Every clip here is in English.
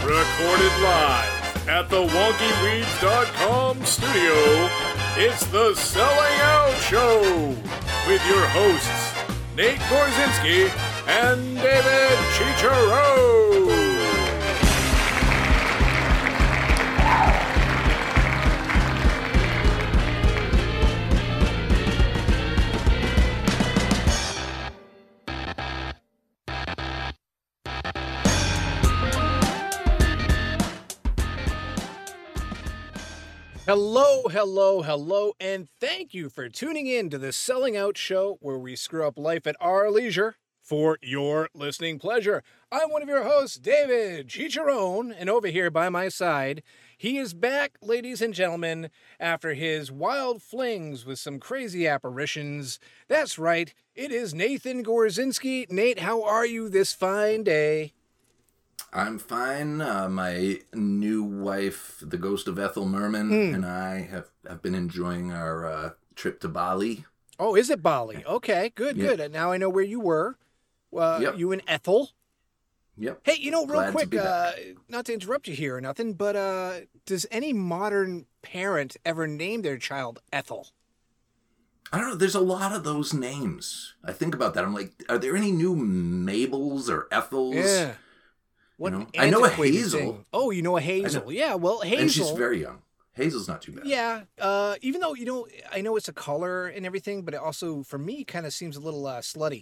Recorded live at the WonkyWeeds.com studio, it's the Selling Out Show with your hosts, Nate Gorzinski and David Chicharo. Hello, and thank you for tuning in to the Selling Out Show, where we screw up life at our leisure for your listening pleasure. I'm one of your hosts, David Chicharone, and over here by my side, he is back, ladies and gentlemen, after his wild flings with some crazy apparitions. That's right, it is Nathan Gorzinski. Nate, how are you this fine day? I'm fine. My new wife, the ghost of Ethel Merman, and I have been enjoying our trip to Bali. Oh, is it Bali? Okay, good. Now I know where you were. Yep. You and Ethel. Yep. Hey, real Glad quick, to be back. not to interrupt you here or nothing, but does any modern parent ever name their child Ethel? I don't know. There's a lot of those names. I think about that. I'm like, are there any new Mabels or Ethels? Yeah. What I know a antiquated Hazel. thing. Oh, you know a Hazel. Yeah, well, Hazel. And she's very young. Hazel's not too bad. Yeah. Even though, I know it's a color and everything, but it also, for me, kind of seems a little slutty.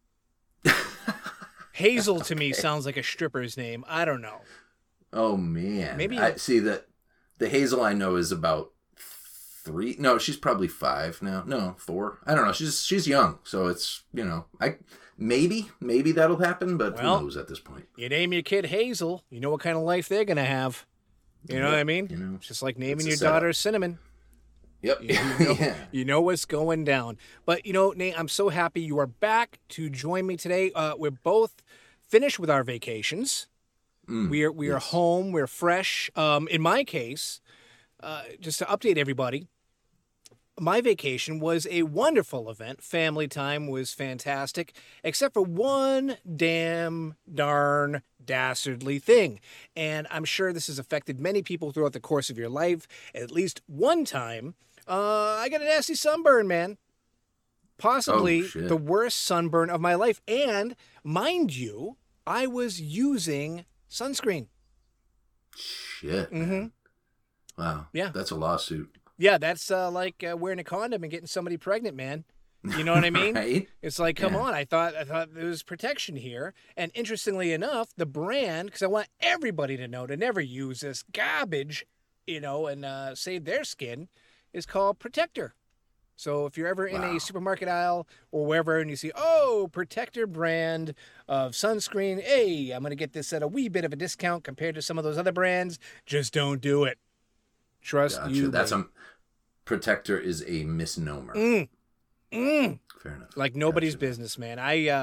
Hazel to me sounds like a stripper's name. I don't know. Oh, man. Maybe. I see that the Hazel I know is about 3. No, she's probably 5 now. No, 4. I don't know. She's young. So it's, maybe that'll happen, but who knows at this point. You name your kid Hazel, you know what kind of life they're going to have. You know what I mean? It's just like naming your daughter Cinnamon. Yep. You know what's going down. But, Nate, I'm so happy you are back to join me today. We're both finished with our vacations. We are home. We're fresh. In my case, just to update everybody, my vacation was a wonderful event. Family time was fantastic, except for one damn darn dastardly thing. And I'm sure this has affected many people throughout the course of your life. At least one time, I got a nasty sunburn, man. Possibly the worst sunburn of my life. And mind you, I was using sunscreen. Shit. Mm-hmm. Wow. Yeah. That's a lawsuit. Yeah, that's like wearing a condom and getting somebody pregnant, man. You know what I mean? Right? It's like, come on. I thought there was protection here. And interestingly enough, the brand, because I want everybody to know to never use this garbage, and save their skin, is called Protector. So if you're ever in a supermarket aisle or wherever and you see, Protector brand of sunscreen, hey, I'm going to get this at a wee bit of a discount compared to some of those other brands, just don't do it. Trust you. That's Protector is a misnomer. Fair enough. Like nobody's business, man.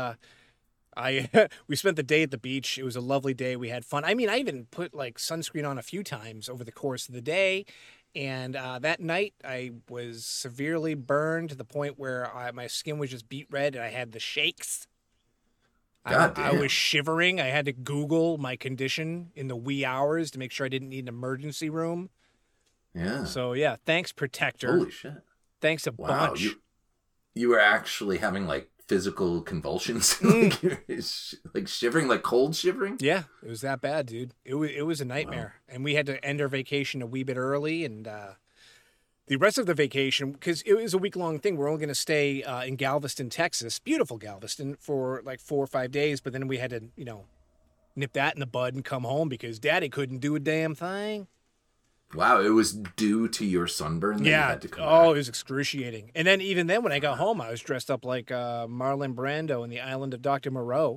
We spent the day at the beach. It was a lovely day. We had fun. I mean, I even put like sunscreen on a few times over the course of the day. And that night I was severely burned to the point where my skin was just beet red and I had the shakes. I was shivering. I had to Google my condition in the wee hours to make sure I didn't need an emergency room. Yeah. So, yeah, thanks, Protector. Holy shit. Thanks a bunch. You were actually having, like, physical convulsions? like shivering, like cold shivering? Yeah, it was that bad, dude. It was a nightmare. Wow. And we had to end our vacation a wee bit early. And the rest of the vacation, because it was a week-long thing, we're only going to stay in Galveston, Texas, beautiful Galveston, for like 4 or 5 days. But then we had to, nip that in the bud and come home because Daddy couldn't do a damn thing. Wow, it was due to your sunburn that you had to come back. It was excruciating. And then even then, when I got home, I was dressed up like Marlon Brando in the Island of Dr. Moreau.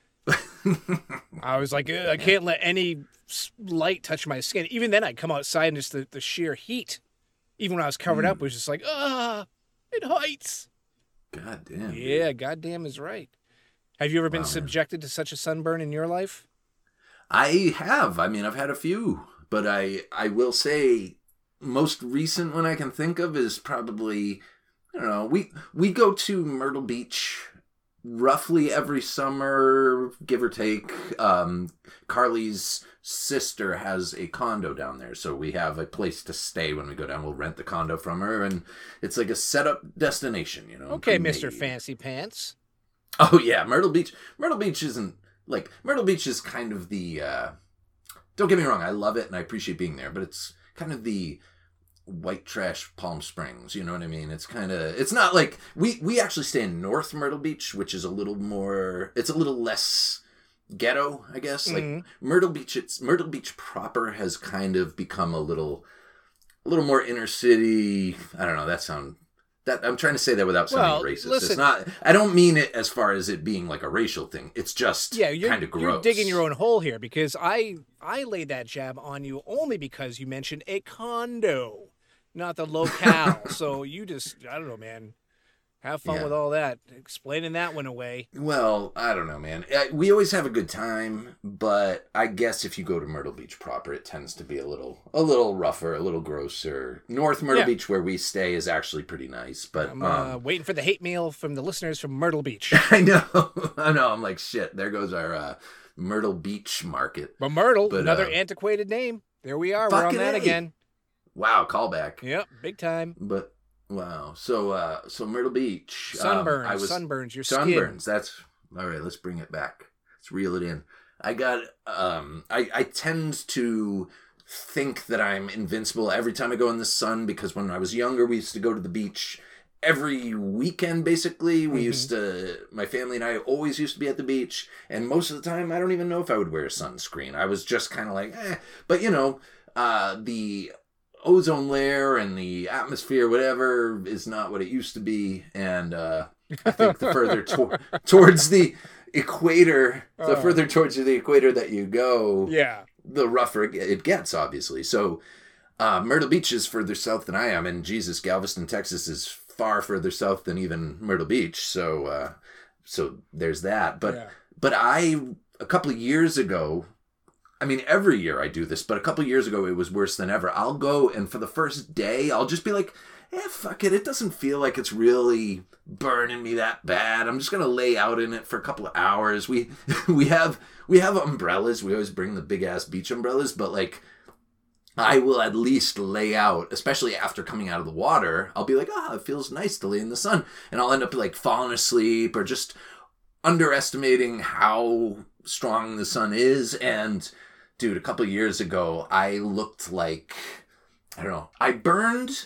I was like, I can't let any light touch my skin. Even then, I'd come outside and just the sheer heat, even when I was covered up, was just like, it hurts. God damn. Yeah, goddamn is right. Have you ever been subjected to such a sunburn in your life? I have. I mean, I've had a few. But I will say, most recent one I can think of is probably, I don't know, we go to Myrtle Beach roughly every summer, give or take. Carly's sister has a condo down there, so we have a place to stay when we go down. We'll rent the condo from her, and it's like a setup destination, you know. Okay, Mr. Fancy Pants. Oh yeah, Myrtle Beach. Myrtle Beach isn't like Myrtle Beach is kind of the. Don't get me wrong, I love it and I appreciate being there, but it's kind of the white trash Palm Springs, you know what I mean? It's kind of, it's not like, we actually stay in North Myrtle Beach, which is a little more, it's a little less ghetto, I guess. Mm-hmm. Like Myrtle Beach proper has kind of become a little more inner city. I don't know, that I'm trying to say that without sounding racist. Listen, it's not, I don't mean it as far as it being like a racial thing. It's just kind of gross. You're digging your own hole here, because I laid that jab on you only because you mentioned a condo, not the locale. So you just, I don't know, man. Have fun with all that. Explaining that one away. Well, I don't know, man. We always have a good time, but I guess if you go to Myrtle Beach proper, it tends to be a little rougher, a little grosser. North Myrtle Beach, where we stay, is actually pretty nice. But I'm waiting for the hate mail from the listeners from Myrtle Beach. I know. I'm like, shit, there goes our Myrtle Beach market. But Myrtle, another antiquated name. There we are. We're on that again. Wow, callback. Yep, big time. But... Wow. So Myrtle Beach. Sunburns. Sunburns. Your sunburns. Skin. That's all right. Let's bring it back. Let's reel it in. I got. I tend to think that I'm invincible every time I go in the sun, because when I was younger, we used to go to the beach every weekend. Basically, we used to. My family and I always used to be at the beach, and most of the time, I don't even know if I would wear sunscreen. I was just kind of like, eh. But you know, the ozone layer and the atmosphere, whatever, is not what it used to be. And I think the further towards the equator, that you go, the rougher it gets, obviously. So Myrtle Beach is further south than I am, and Jesus, Galveston, Texas is far further south than even Myrtle Beach. So there's that. But a couple of years ago, I mean, every year I do this, but a couple of years ago, it was worse than ever. I'll go, and for the first day, I'll just be like, fuck it. It doesn't feel like it's really burning me that bad. I'm just going to lay out in it for a couple of hours. We have umbrellas. We always bring the big-ass beach umbrellas, but, like, I will at least lay out, especially after coming out of the water. I'll be like, it feels nice to lay in the sun. And I'll end up, like, falling asleep or just underestimating how strong the sun is. And dude, a couple of years ago, I looked like, I don't know, I burned,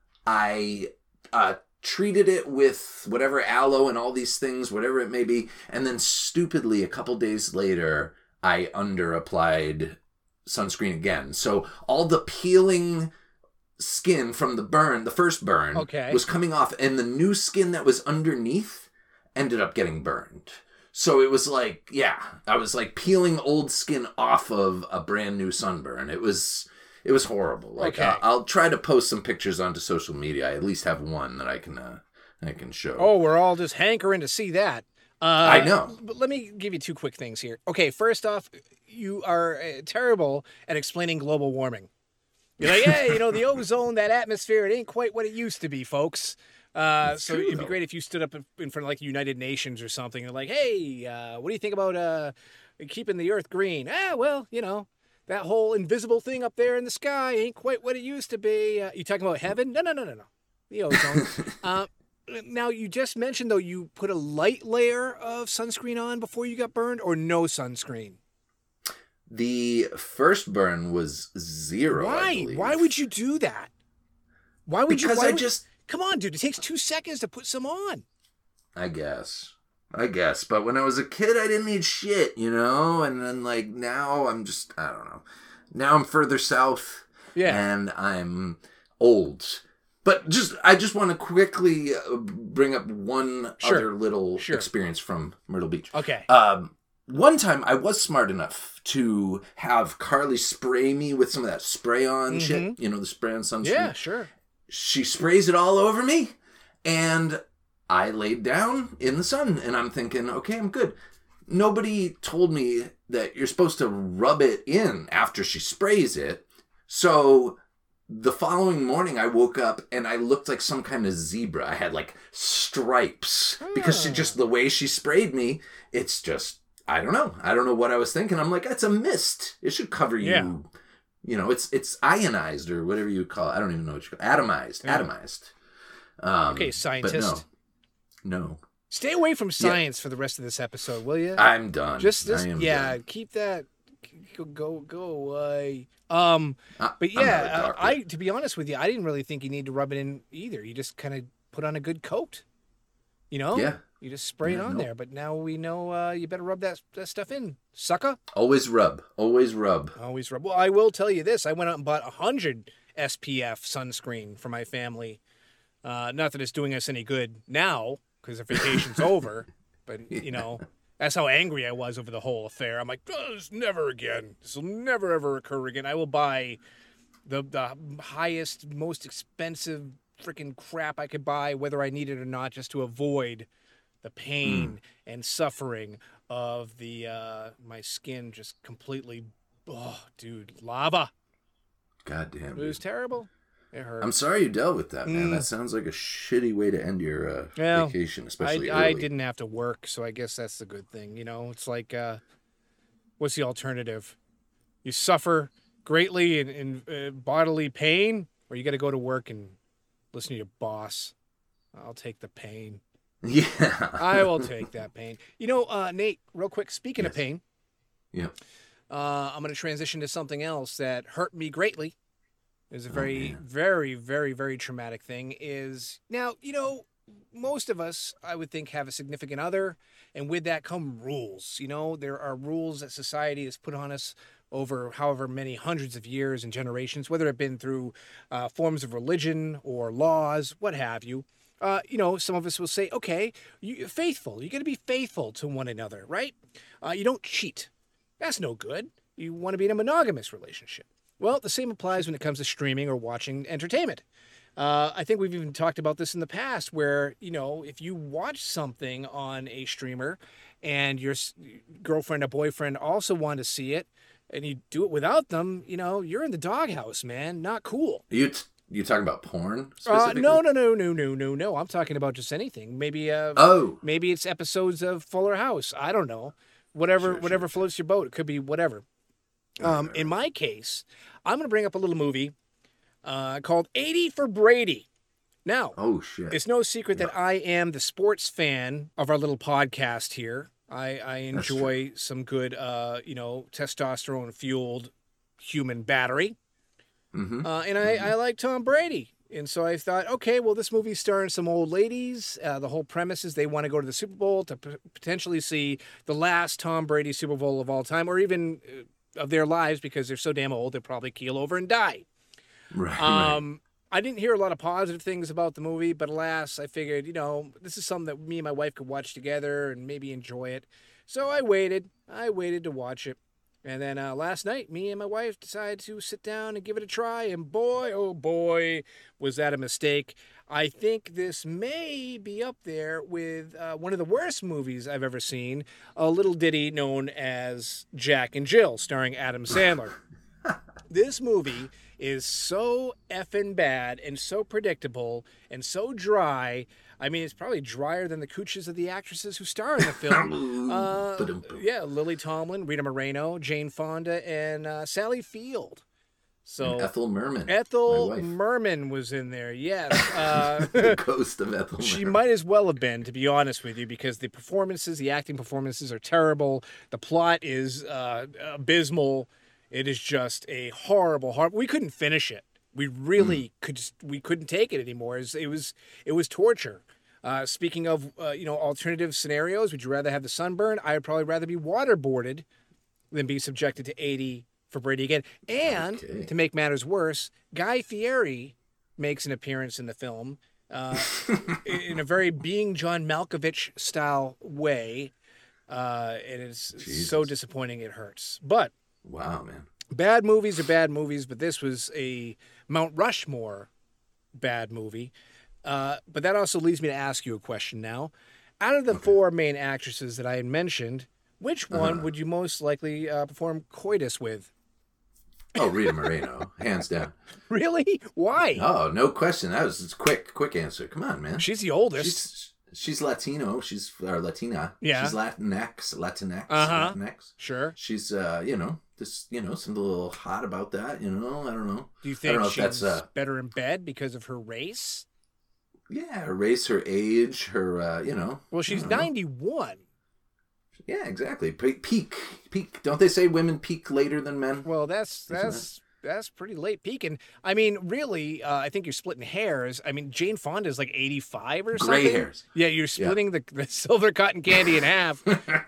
I treated it with whatever aloe and all these things, whatever it may be, and then stupidly, a couple days later, I under-applied sunscreen again. So all the peeling skin from the first burn, was coming off, and the new skin that was underneath ended up getting burned. So it was like, I was like peeling old skin off of a brand new sunburn. It was horrible. Like, I'll try to post some pictures onto social media. I at least have one that I can show. Oh, we're all just hankering to see that. I know. But let me give you two quick things here. Okay, first off, you are terrible at explaining global warming. You're like, the ozone, that atmosphere, it ain't quite what it used to be, folks. So it'd be great if you stood up in front of like United Nations or something and like, hey, what do you think about keeping the earth green? Well, that whole invisible thing up there in the sky ain't quite what it used to be. You talking about heaven? No. The ozone. Now, you just mentioned, though, you put a light layer of sunscreen on before you got burned, or no sunscreen? The first burn was 0, Why? I believe. Why would you do that? Come on, dude. It takes 2 seconds to put some on. I guess. But when I was a kid, I didn't need shit, And then, like, now I'm just, I don't know. Now I'm further south. Yeah. And I'm old. But I just want to quickly bring up one other little experience from Myrtle Beach. Okay. One time I was smart enough to have Carly spray me with some of that spray-on shit. The spray-on sunscreen. Yeah, sure. She sprays it all over me, and I laid down in the sun, and I'm thinking, okay, I'm good. Nobody told me that you're supposed to rub it in after she sprays it, so the following morning, I woke up and I looked like some kind of zebra. I had like stripes because the way she sprayed me, it's just, I don't know. I don't know what I was thinking. I'm like, it's a mist. It should cover you. Yeah. You know, it's ionized or whatever you call it. I don't even know what you call it. Atomized. Yeah. Atomized. Okay, scientist. But no. Stay away from science for the rest of this episode, will you? I'm done. Done. Keep that. Go away. But yeah, to be honest with you, I didn't really think you need to rub it in either. You just kind of put on a good coat. You know? Yeah. You just spray it on there. But now we know you better rub that stuff in, sucker. Always rub. Always rub. Always rub. Well, I will tell you this. I went out and bought 100 SPF sunscreen for my family. Not that it's doing us any good now because the vacation's over. But, you know, that's how angry I was over the whole affair. I'm like, this never again. This will never, ever occur again. I will buy the highest, most expensive freaking crap I could buy, whether I need it or not, just to avoid the pain and suffering of the my skin just completely, lava. God damn. It was terrible. It hurt. I'm sorry you dealt with that, man. That sounds like a shitty way to end your vacation, especially early. I didn't have to work, so I guess that's the good thing. You know, it's like, what's the alternative? You suffer greatly in bodily pain, or you got to go to work and listen to your boss. I'll take the pain. Yeah. I will take that pain. You know, Nate, real quick, speaking of pain. Yeah. I'm going to transition to something else that hurt me greatly. It was a very, very, very, very traumatic thing. Now, you know, most of us, I would think, have a significant other, and with that come rules. You know, there are rules that society has put on us over however many hundreds of years and generations, whether it been through forms of religion or laws, what have you. You know, some of us will say, okay, you're faithful. You're going to be faithful to one another, right? You don't cheat. That's no good. You want to be in a monogamous relationship. Well, the same applies when it comes to streaming or watching entertainment. I think we've even talked about this in the past where, you know, if you watch something on a streamer and your girlfriend or boyfriend also want to see it and you do it without them, you know, you're in the doghouse, man. Not cool. You talking about porn specifically? No. I'm talking about just anything. Maybe maybe it's episodes of Fuller House. I don't know. Whatever floats your boat. It could be whatever. In my case, I'm going to bring up a little movie called 80 for Brady. Now, it's no secret that I am the sports fan of our little podcast here. I enjoy some good, testosterone-fueled human battery. Mm-hmm. And I like Tom Brady. And so I thought, okay, well, this movie's starring some old ladies. The whole premise is they want to go to the Super Bowl to potentially see the last Tom Brady Super Bowl of all time, or even of their lives, because they're so damn old, they'll probably keel over and die. Right. I didn't hear a lot of positive things about the movie, but alas, I figured, you know, this is something that me and my wife could watch together and maybe enjoy it. So I waited to watch it. And then last night, me and my wife decided to sit down and give it a try. And boy, oh boy, was that a mistake. I think this may be up there with one of the worst movies I've ever seen, a little ditty known as Jack and Jill, starring Adam Sandler. This movie is so effing bad and so predictable and so dry. I mean, it's probably drier than the cooches of the actresses who star in the film. Lily Tomlin, Rita Moreno, Jane Fonda, and Sally Field. So and Ethel Merman. Ethel Merman was in there, yes. The ghost of Ethel Merman. She might as well have been, to be honest with you, because the acting performances are terrible. The plot is abysmal. It is just a horrible. We couldn't finish it. We really we couldn't take it anymore. It was torture. Speaking of alternative scenarios, would you rather have the sunburn? I would probably rather be waterboarded than be subjected to 80 for Brady again. And to make matters worse, Guy Fieri makes an appearance in the film in a very Being John Malkovich style way. It is so disappointing it hurts. But wow, man. Bad movies are bad movies, but this was a Mount Rushmore bad movie. But that also leads me to ask you a question now. Out of the four main actresses that I had mentioned, which one would you most likely perform coitus with? Oh, Rita Moreno, hands down. Really? Why? Oh, no question. That was a quick answer. Come on, man. She's the oldest. She's Latino. She's Latina. Yeah. She's Latinx. Uh-huh. Latinx. Sure. She's just something a little hot about that. I don't know. Do you think she's that's better in bed because of her race? Yeah, her race, her age, her Well, she's 91. Yeah, exactly. Peak. Don't they say women peak later than men? Well, that's pretty late peaking. I mean, really, I think you're splitting hairs. I mean, Jane Fonda is like 85 or something. Gray hairs. Yeah, you're splitting the silver cotton candy in half.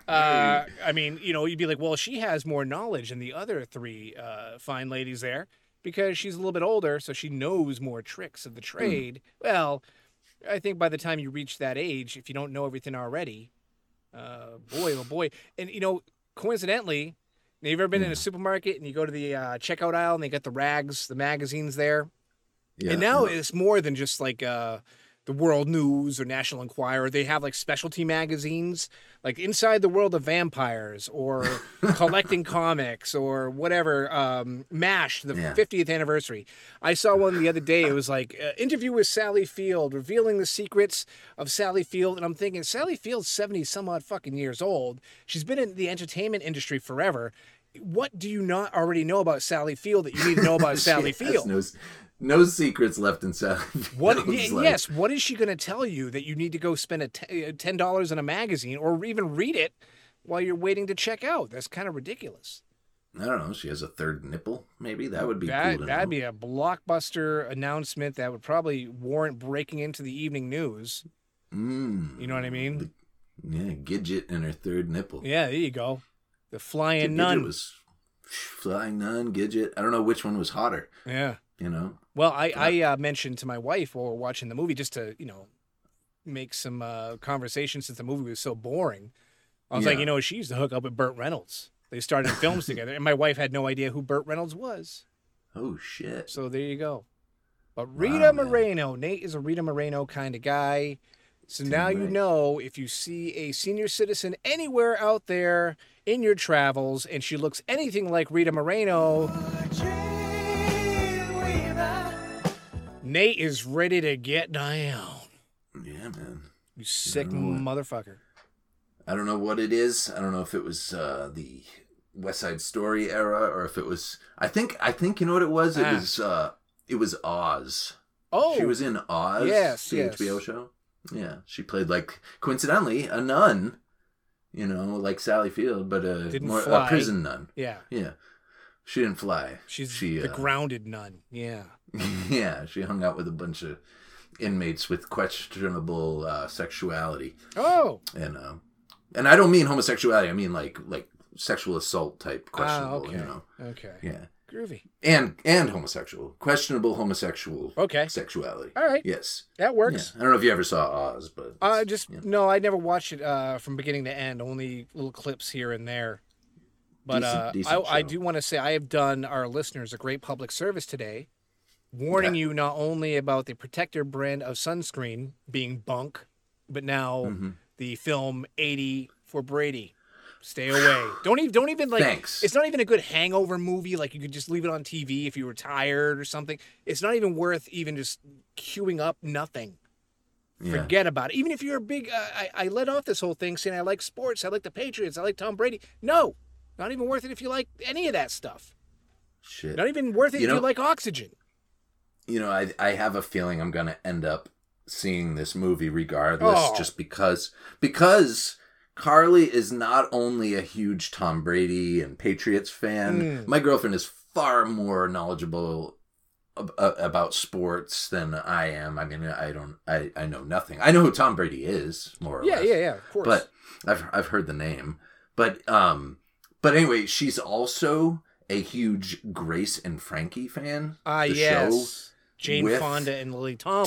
I mean, you'd be like, well, she has more knowledge than the other three fine ladies there because she's a little bit older, so she knows more tricks of the trade. Well, I think by the time you reach that age, if you don't know everything already, boy, oh boy. And, coincidentally, have you ever been in a supermarket and you go to the checkout aisle and they got the rags, the magazines there? Yeah. And now it's more than just like the World News or National Enquirer. They have like specialty magazines, like Inside the World of Vampires or Collecting Comics or whatever, MASH, the 50th anniversary. I saw one the other day. It was like interview with Sally Field, revealing the secrets of Sally Field. And I'm thinking, Sally Field's 70 some odd fucking years old. She's been in the entertainment industry forever. What do you not already know about Sally Field that you need to know about Sally Field? No secrets left in Sally Field. Yes, what is she going to tell you that you need to go spend $10 on a magazine or even read it while you're waiting to check out? That's kind of ridiculous. I don't know. She has a third nipple, maybe? That would be cool to know. That'd be a blockbuster announcement that would probably warrant breaking into the evening news. You know what I mean? Gidget and her third nipple. Yeah, there you go. The flying nun. Gidget was flying nun, Gidget. I don't know which one was hotter. Yeah. Well, I mentioned to my wife while we're watching the movie just to, make some conversation since the movie was so boring. I was like, she used to hook up with Burt Reynolds. They started films together, and my wife had no idea who Burt Reynolds was. Oh, shit. So there you go. But Rita Moreno, Nate is a Rita Moreno kind of guy. So now you know if you see a senior citizen anywhere out there in your travels and she looks anything like Rita Moreno, Nate is ready to get down. Yeah, man. You sick motherfucker. I don't know what it is. I don't know if it was the West Side Story era or if it was. I think you know what it was. It was Oz. Oh, she was in Oz. Yes, the HBO show. Yeah, she played like coincidentally a nun. Like Sally Field, but a prison nun. Yeah. She didn't fly. She's the grounded nun. Yeah. Yeah, she hung out with a bunch of inmates with questionable sexuality. Oh. And I don't mean homosexuality. I mean like sexual assault type questionable. Okay. Okay. Yeah. Groovy. And homosexual, questionable homosexual. Okay. Sexuality. All right. Yes. That works. Yeah. I don't know if you ever saw Oz, but no, I never watched it from beginning to end. Only little clips here and there. But decent I do want to say I have done our listeners a great public service today, warning you not only about the Protector brand of sunscreen being bunk, but now the film 80 for Brady. Stay away. Don't even like. Thanks. It's not even a good hangover movie. Like you could just leave it on TV if you were tired or something. It's not even worth even just queuing up. Nothing. Yeah. Forget about it. Even if you're a big. I led off this whole thing saying I like sports. I like the Patriots. I like Tom Brady. No, not even worth it if you like any of that stuff. Shit. Not even worth it if you like Oxygen. I have a feeling I'm gonna end up seeing this movie regardless, just because Carly is not only a huge Tom Brady and Patriots fan. My girlfriend is far more knowledgeable about sports than I am. I mean, I know nothing. I know who Tom Brady is, more or less. Yeah, of course. But I've heard the name. But anyway, she's also a huge Grace and Frankie fan. Yes. Jane Fonda and Lily Tomlin.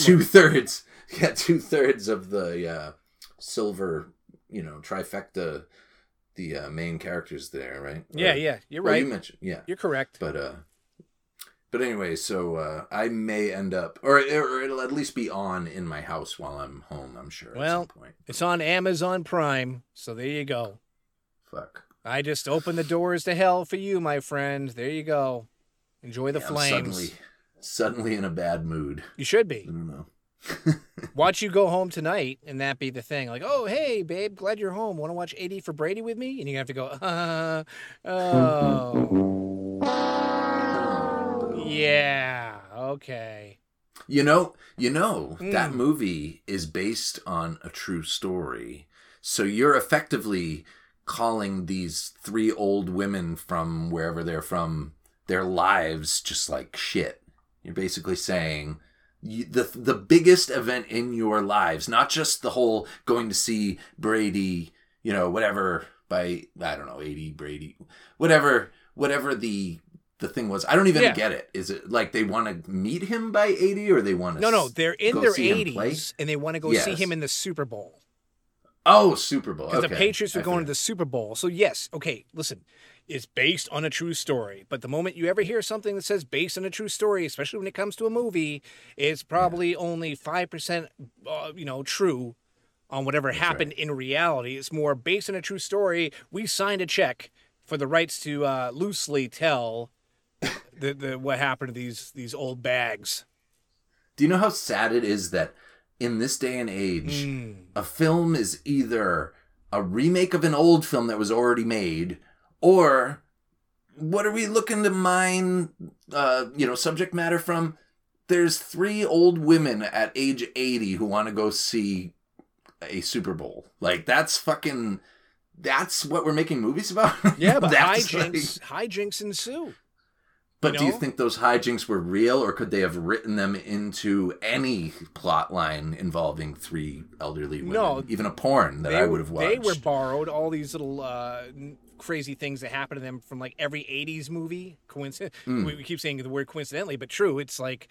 2/3 of the silver, trifecta, the main characters there, right? Yeah, you're right. You mentioned, you're correct. But anyway, so I may end up, or it'll at least be on in my house while I'm home. I'm sure. Well, at some point. It's on Amazon Prime, so there you go. Fuck. I just opened the doors to hell for you, my friend. There you go. Enjoy the I'm flames. suddenly in a bad mood. You should be. I don't know. Watch you go home tonight and that be the thing. Like, oh, hey, babe, glad you're home. Want to watch 80 for Brady with me? And you have to go, oh. Yeah, okay. You know, that movie is based on a true story. So you're effectively calling these 3 old women from wherever they're from, their lives just like shit. You're basically saying the biggest event in your lives, not just the whole going to see Brady, whatever, by, I don't know, 80 Brady, whatever the thing was. I don't even get it. Is it like they want to meet him by 80 or they want to No, they're in their 80s and they want to go see him in the Super Bowl. Oh, Super Bowl. Because the Patriots are going to the Super Bowl. So yes, okay, listen. It's based on a true story. But the moment you ever hear something that says based on a true story, especially when it comes to a movie, it's probably only 5% true on whatever happened in reality. It's more based on a true story. We signed a check for the rights to loosely tell the what happened to these old bags. Do you know how sad it is that in this day and age, a film is either a remake of an old film that was already made, or what are we looking to mine, subject matter from? There's 3 old women at age 80 who want to go see a Super Bowl. Like, that's what we're making movies about? Yeah, but hijinks ensue. But do you think those hijinks were real, or could they have written them into any plot line involving 3 elderly women? No, even a porn that I would have watched. They were borrowed, all these little crazy things that happen to them from like every 80s movie. We keep saying the word coincidentally, but true. It's like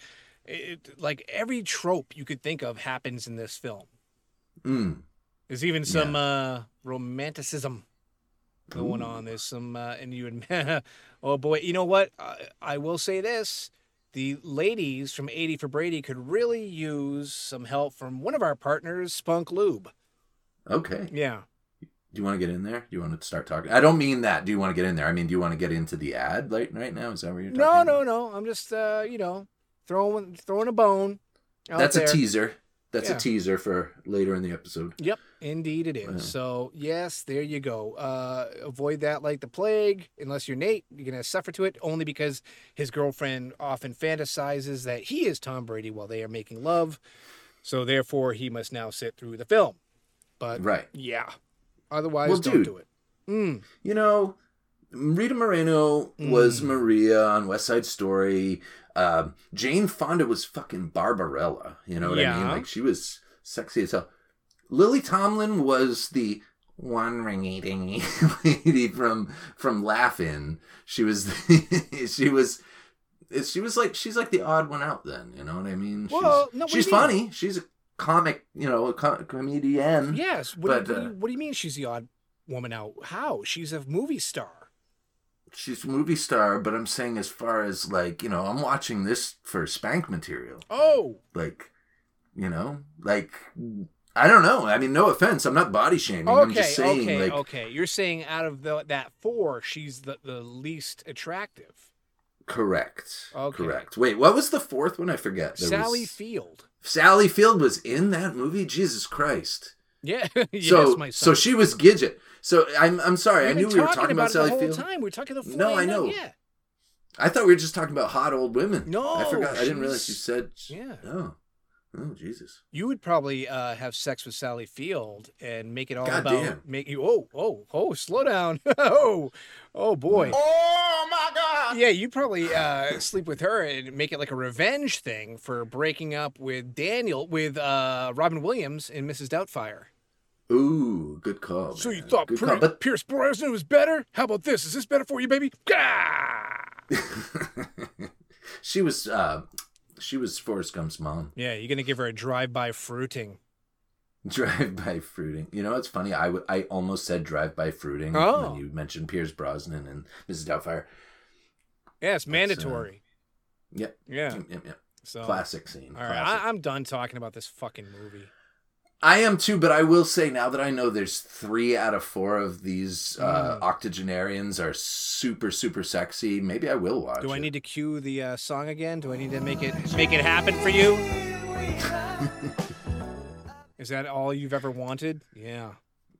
every trope you could think of happens in this film. There's even some romanticism going on. There's some, and you would, oh boy, you know what? I will say this. The ladies from 80 for Brady could really use some help from one of our partners, Spunk Lube. Okay. Yeah. Do you want to get in there? Do you want to start talking? I don't mean that. Do you want to get in there? I mean, do you want to get into the ad right now? Is that what you're talking about? No. I'm just, throwing a bone out That's there. A teaser. That's a teaser for later in the episode. Yep, indeed it is. So, yes, there you go. Avoid that like the plague. Unless you're Nate, you're going to suffer to it, only because his girlfriend often fantasizes that he is Tom Brady while they are making love. So, therefore, he must now sit through the film. But, yeah. Otherwise, don't do it. Rita Moreno was Maria on West Side Story. Jane Fonda was fucking Barbarella. You know what I mean? Like, she was sexy as hell. Lily Tomlin was the one ring eating lady from Laugh-In. She's like the odd one out then. You know what I mean? She's funny. She's a comic, a comedian. Yes. What do you mean she's the odd woman out? How? She's a movie star. She's a movie star, but I'm saying as far as I'm watching this for spank material. Oh. I don't know. I mean, no offense. I'm not body shaming. Okay, I'm just saying, okay. You're saying out of that 4, she's the least attractive. Correct. Okay. Correct. Wait, what was the 4th one? I forget. Sally Field. Sally Field was in that movie? Jesus Christ. Yeah. Yes, my son. So she was Gidget. So I'm sorry. I knew we were talking about Sally Field. Time. We were talking the 4. No, I know. Yeah. I thought we were just talking about hot old women. No, I forgot. I didn't realize you said. Yeah. Oh, Jesus. You would probably have sex with Sally Field and make it all God about damn. make you. Oh, slow down. oh, boy. Oh my God. Yeah, you'd probably sleep with her and make it like a revengeing for breaking up with Robin Williams in Mrs. Doubtfire. Ooh, good call. Man. So you thought Pierce Brosnan was better? How about this? Is this better for you, baby? She was Forrest Gump's mom. Yeah, you're gonna give her a drive-by fruiting. Drive-by fruiting. You know, it's funny. I almost said drive-by fruiting when you mentioned Pierce Brosnan and Mrs. Doubtfire. Yeah, it's mandatory. Yep. Yeah. Yep. So, classic scene. All right, I'm done talking about this fucking movie. I am too, but I will say now that I know there's 3 out of 4 of these octogenarians are super, super sexy, maybe I will watch it. Do I need to cue the song again? Do I need to make it happen for you? Is that all you've ever wanted? Yeah.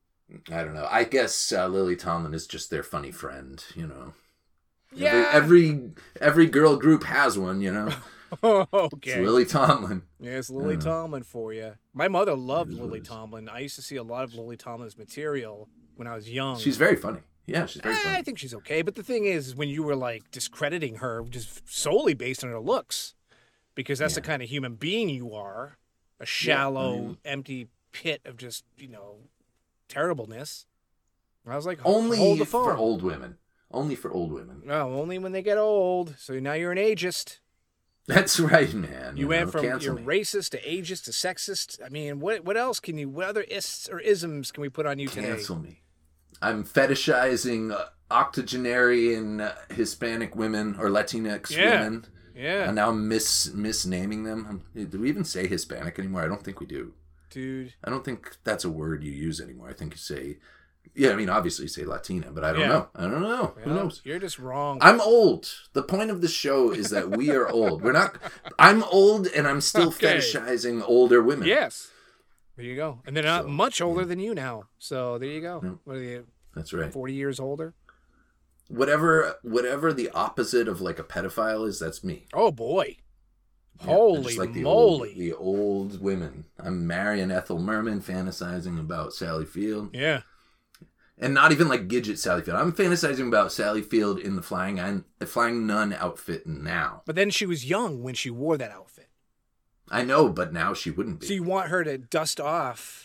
I don't know. I guess Lily Tomlin is just their funny friend, you know. Yeah. Every girl group has one, you know. Okay. It's Lily Tomlin. Yeah, it's Lily Tomlin for you. My mother loved Lily Tomlin. I used to see a lot of Lily Tomlin's material when I was young. She's very funny. Yeah, she's very funny. I think she's okay. But the thing is, when you were like discrediting her just solely based on her looks, because that's the kind of human being you are, a shallow, empty pit of just, terribleness. I was like, only hold the phone. for old women. Only for old women. No, only when they get old. So now you're an ageist. That's right, man. You went from you're racist to ageist to sexist. I mean, what else can you? What other ists or isms can we put on you today? Cancel me. I'm fetishizing octogenarian Hispanic women or Latinx women. Yeah. And now I'm misnaming them. Do we even say Hispanic anymore? I don't think we do. Dude. I don't think that's a word you use anymore. I think you say... Yeah, I mean, obviously you say Latina, but I don't know. I don't know. Who knows? You're just wrong. I'm old. The point of the show is that we are old. We're not... I'm old, and I'm still fetishizing older women. Yes. There you go. And they're not much older than you now. So there you go. No, what are you? That's right. 40 years older? Whatever the opposite of like a pedophile is, that's me. Oh, boy. Yeah, Holy like moly. The old women. I'm marrying Ethel Merman, fantasizing about Sally Field. Yeah. And not even like Gidget Sally Field. I'm fantasizing about Sally Field in the Flying Nun outfit now. But then she was young when she wore that outfit. I know, but now she wouldn't be. So you want her to dust off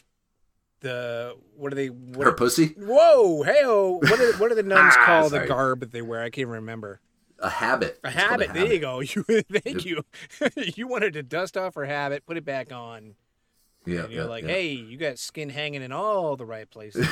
her pussy? Whoa, hey-oh. What are the nuns call the garb that they wear? I can't remember. A habit. A habit. There you go. Thank you. You want her to dust off her habit, put it back on. Yeah. And you're hey, you got skin hanging in all the right places.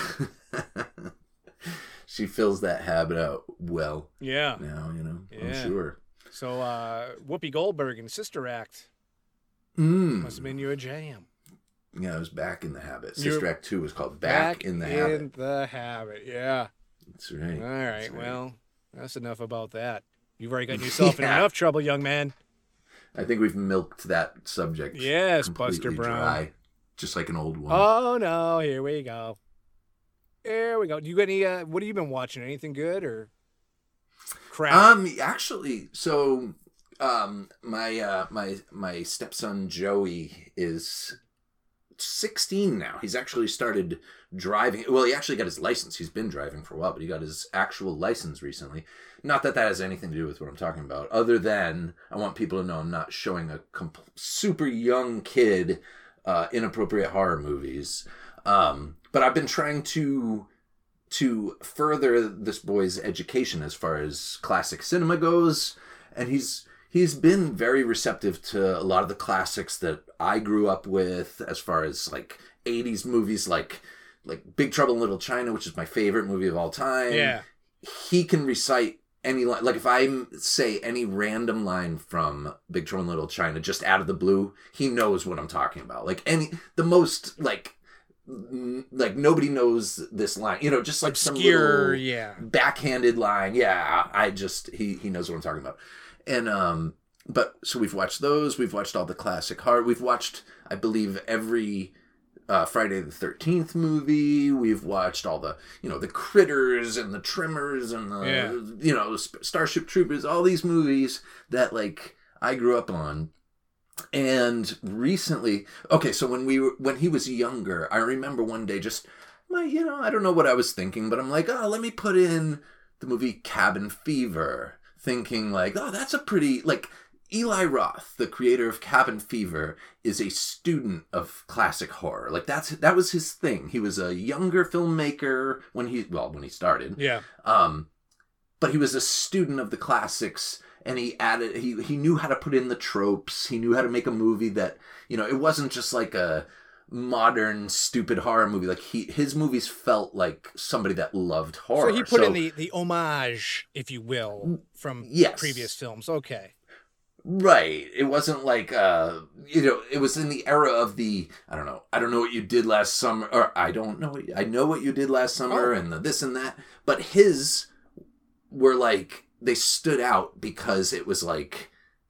She fills that habit out well. Yeah. Now, I'm sure. So, Whoopi Goldberg in Sister Act. Must have been your jam. Yeah, I was back in the habit. Sister Act 2 was called Back in the Habit. In the Habit, yeah. That's right. All right, well, that's enough about that. You've already gotten yourself in enough trouble, young man. I think we've milked that subject. Yes, Buster Brown. Dry, just like an old woman. Oh, no, here we go. There we go. Do you got any, what have you been watching? Anything good or crap? Actually, so, my stepson Joey is 16 now. He's actually started driving. Well, he actually got his license. He's been driving for a while, but he got his actual license recently. Not that has anything to do with what I'm talking about, other than I want people to know I'm not showing a super young kid inappropriate horror movies. But I've been trying to further this boy's education as far as classic cinema goes, and he's been very receptive to a lot of the classics that I grew up with, as far as like 80s movies like Big Trouble in Little China, which is my favorite movie of all time. Yeah. He can recite any line. Like if I say any random line from Big Trouble in Little China just out of the blue, he knows what I'm talking about. Like the most like nobody knows this line, just like obscure, some little backhanded line. Yeah, he knows what I'm talking about. And but so we've watched those. We've watched all the classic horror. We've watched, I believe, every Friday the 13th movie. We've watched all the the Critters and the Tremors and the Starship Troopers. All these movies that like I grew up on. And recently, okay, so when he was younger, I remember one day just I don't know what I was thinking, but I'm like, oh, let me put in the movie Cabin Fever, thinking like, oh, that's a pretty like. Eli Roth, the creator of Cabin Fever, is a student of classic horror. Like that was his thing. He was a younger filmmaker when he started. Yeah. But he was a student of the classics, and he knew how to put in the tropes. He knew how to make a movie that, it wasn't just like a modern stupid horror movie. Like his movies felt like somebody that loved horror. So he put in the homage, if you will, from previous films. Okay. Right. It wasn't like, it was in the era of the, I don't know what you did last summer, or I know what you did last summer, and the this and that. But his were like, they stood out because it was like,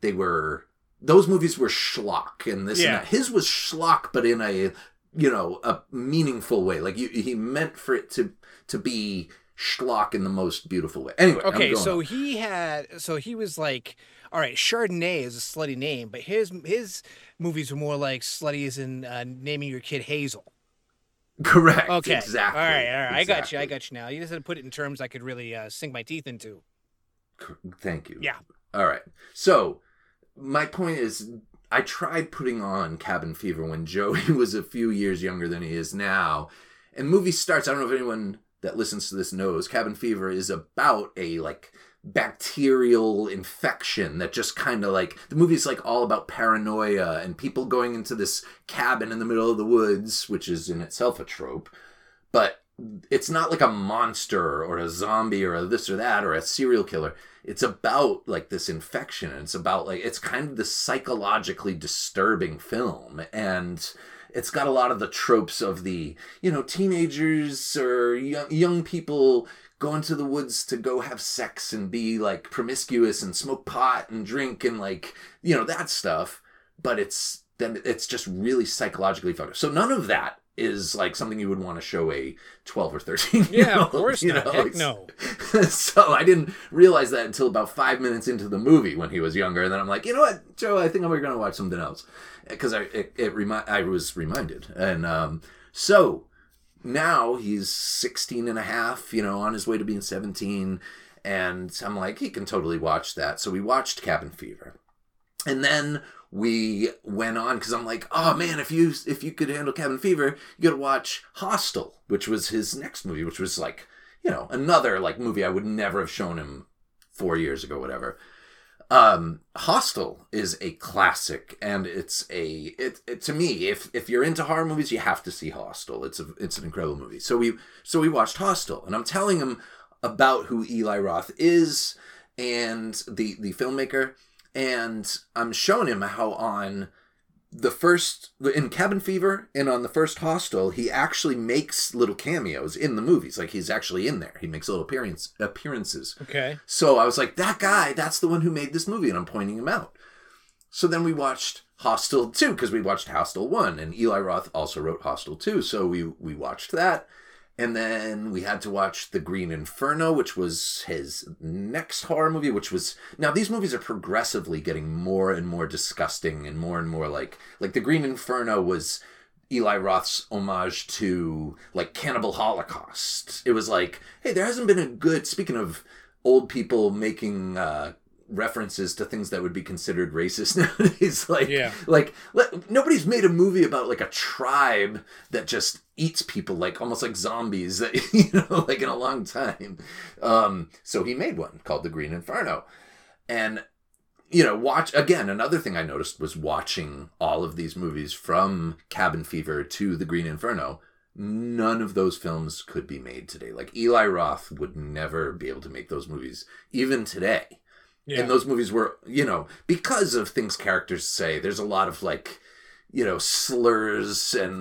those movies were schlock and this and that. His was schlock, but in a meaningful way. Like he meant for it to be schlock in the most beautiful way. Anyway. Okay. So he was like, all right, Chardonnay is a slutty name, but his movies were more like slutty as in naming your kid Hazel. Correct. Okay. Exactly. All right. Exactly. I got you now. You just had to put it in terms I could really sink my teeth into. Thank you. Yeah. All right. So my point is, I tried putting on Cabin Fever when Joey was a few years younger than he is now. And movie starts, I don't know if anyone that listens to this knows, Cabin Fever is about a like bacterial infection that just kind of like, the movie's like all about paranoia and people going into this cabin in the middle of the woods, which is in itself a trope, but it's not like a monster or a zombie or a this or that or a serial killer. It's about like this infection, and it's about like, it's kind of the psychologically disturbing film, and it's got a lot of the tropes of the, teenagers or young people go into the woods to go have sex and be like promiscuous and smoke pot and drink and like, that stuff. But it's just really psychologically fucked up. So none of that is like something you would want to show a 12 or 13 year old. Yeah, of course not. Heck no. So I didn't realize that until about 5 minutes into the movie when he was younger. And then I'm like, you know what, Joe, I think we're going to watch something else. Because I was reminded. And so now he's 16 and a half, on his way to being 17. And I'm like, he can totally watch that. So we watched Cabin Fever. And then we went on, because I'm like, oh man, if you could handle Cabin Fever, you gotta watch Hostel, which was his next movie, which was like, another like movie I would never have shown him 4 years ago, whatever. Hostel is a classic, and it's to me, if you're into horror movies, you have to see Hostel. It's an incredible movie. So we watched Hostel, and I'm telling him about who Eli Roth is and the filmmaker, and I'm showing him how in Cabin Fever and on the first Hostel, he actually makes little cameos in the movies. Like, he's actually in there. He makes little appearances. Okay. So I was like, that guy, that's the one who made this movie, and I'm pointing him out. So then we watched Hostel 2, because we watched Hostel 1, and Eli Roth also wrote Hostel 2, so we watched that. And then we had to watch The Green Inferno, which was his next horror movie, which was... Now, these movies are progressively getting more and more disgusting and more like The Green Inferno was Eli Roth's homage to, like, Cannibal Holocaust. It was like, hey, there hasn't been a good... Speaking of old people making... references to things that would be considered racist nowadays. Nobody's made a movie about like a tribe that just eats people, like almost like zombies, that like in a long time. So he made one called The Green Inferno. And watch again, another thing I noticed was watching all of these movies from Cabin Fever to The Green Inferno. None of those films could be made today. Like, Eli Roth would never be able to make those movies even today. Yeah. And those movies were, because of things characters say, there's a lot of like, slurs and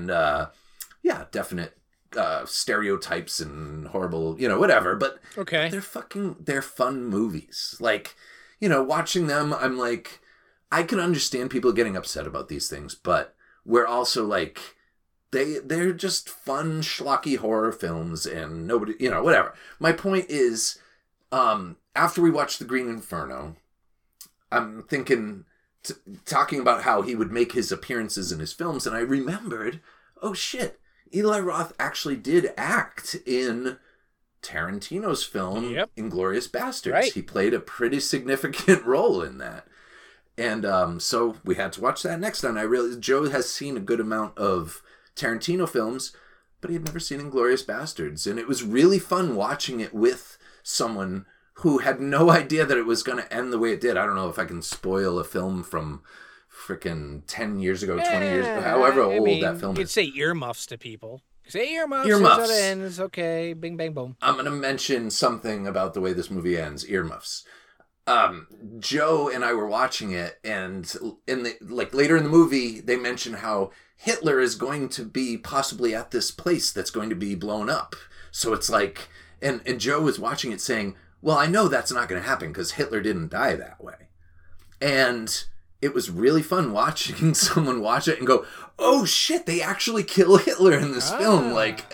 definite stereotypes and horrible, whatever. But okay, they're fun movies. Like, watching them, I'm like, I can understand people getting upset about these things, but we're also like, they're just fun, schlocky horror films, and nobody, whatever. My point is, after we watched The Green Inferno, I'm thinking, talking about how he would make his appearances in his films, and I remembered, oh shit, Eli Roth actually did act in Tarantino's film, Inglourious Basterds. Right. He played a pretty significant role in that. And so we had to watch that next time. I realized Joe has seen a good amount of Tarantino films, but he had never seen Inglourious Basterds. And it was really fun watching it with someone who had no idea that it was going to end the way it did. I don't know if I can spoil a film from freaking 10 years ago, 20 years ago, however old that film is. You'd say earmuffs to people. Say earmuffs. Earmuffs. It ends. Okay. Bing, bang, boom. I'm going to mention something about the way this movie ends. Earmuffs. Joe and I were watching it, and later in the movie, they mention how Hitler is going to be possibly at this place that's going to be blown up. So it's like, and Joe was watching it saying, well, I know that's not going to happen because Hitler didn't die that way. And it was really fun watching someone watch it and go, oh shit, they actually kill Hitler in this film. Like,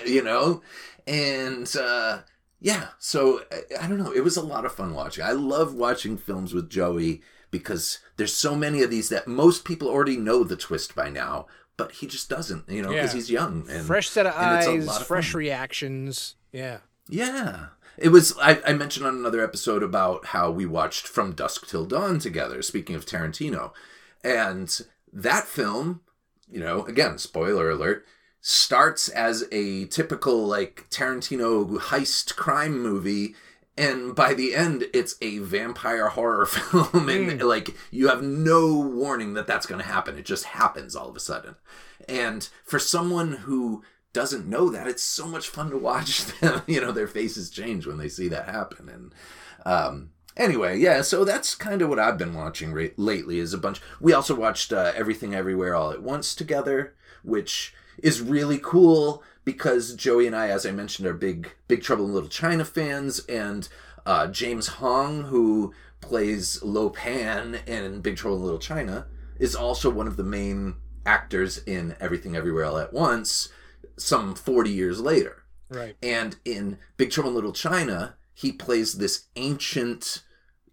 and, yeah, so I don't know. It was a lot of fun watching. I love watching films with Joey because there's so many of these that most people already know the twist by now, but he just doesn't, because he's young. And, fresh set of eyes, fresh reactions. Yeah. Yeah. It was, I mentioned on another episode about how we watched From Dusk Till Dawn together, speaking of Tarantino. And that film, again, spoiler alert, starts as a typical Tarantino heist crime movie, and by the end it's a vampire horror film, and you have no warning that that's going to happen. It just happens all of a sudden. And for someone who doesn't know that, it's so much fun to watch them, their faces change when they see that happen. And anyway, yeah, so that's kind of what I've been watching lately is a bunch. We also watched Everything Everywhere All at Once together, which is really cool because Joey and I, as I mentioned, are big Trouble in Little China fans, and James Hong, who plays Lo Pan in Big Trouble in Little China, is also one of the main actors in Everything Everywhere All at Once some 40 years later. Right. And in Big Trouble in Little China, he plays this ancient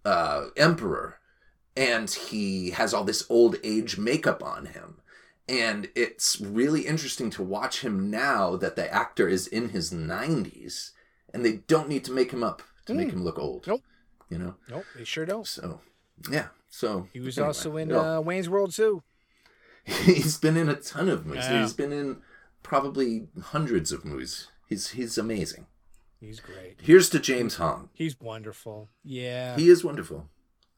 emperor, and he has all this old age makeup on him. And it's really interesting to watch him now that the actor is in his 90s, and they don't need to make him up to make him look old. Nope. Nope, they sure don't. So, yeah. So he was also in Wayne's World too. He's been in a ton of movies. Yeah. He's been in probably hundreds of movies. He's amazing. He's great. Here's to James Hong. He's wonderful. Yeah. He is wonderful.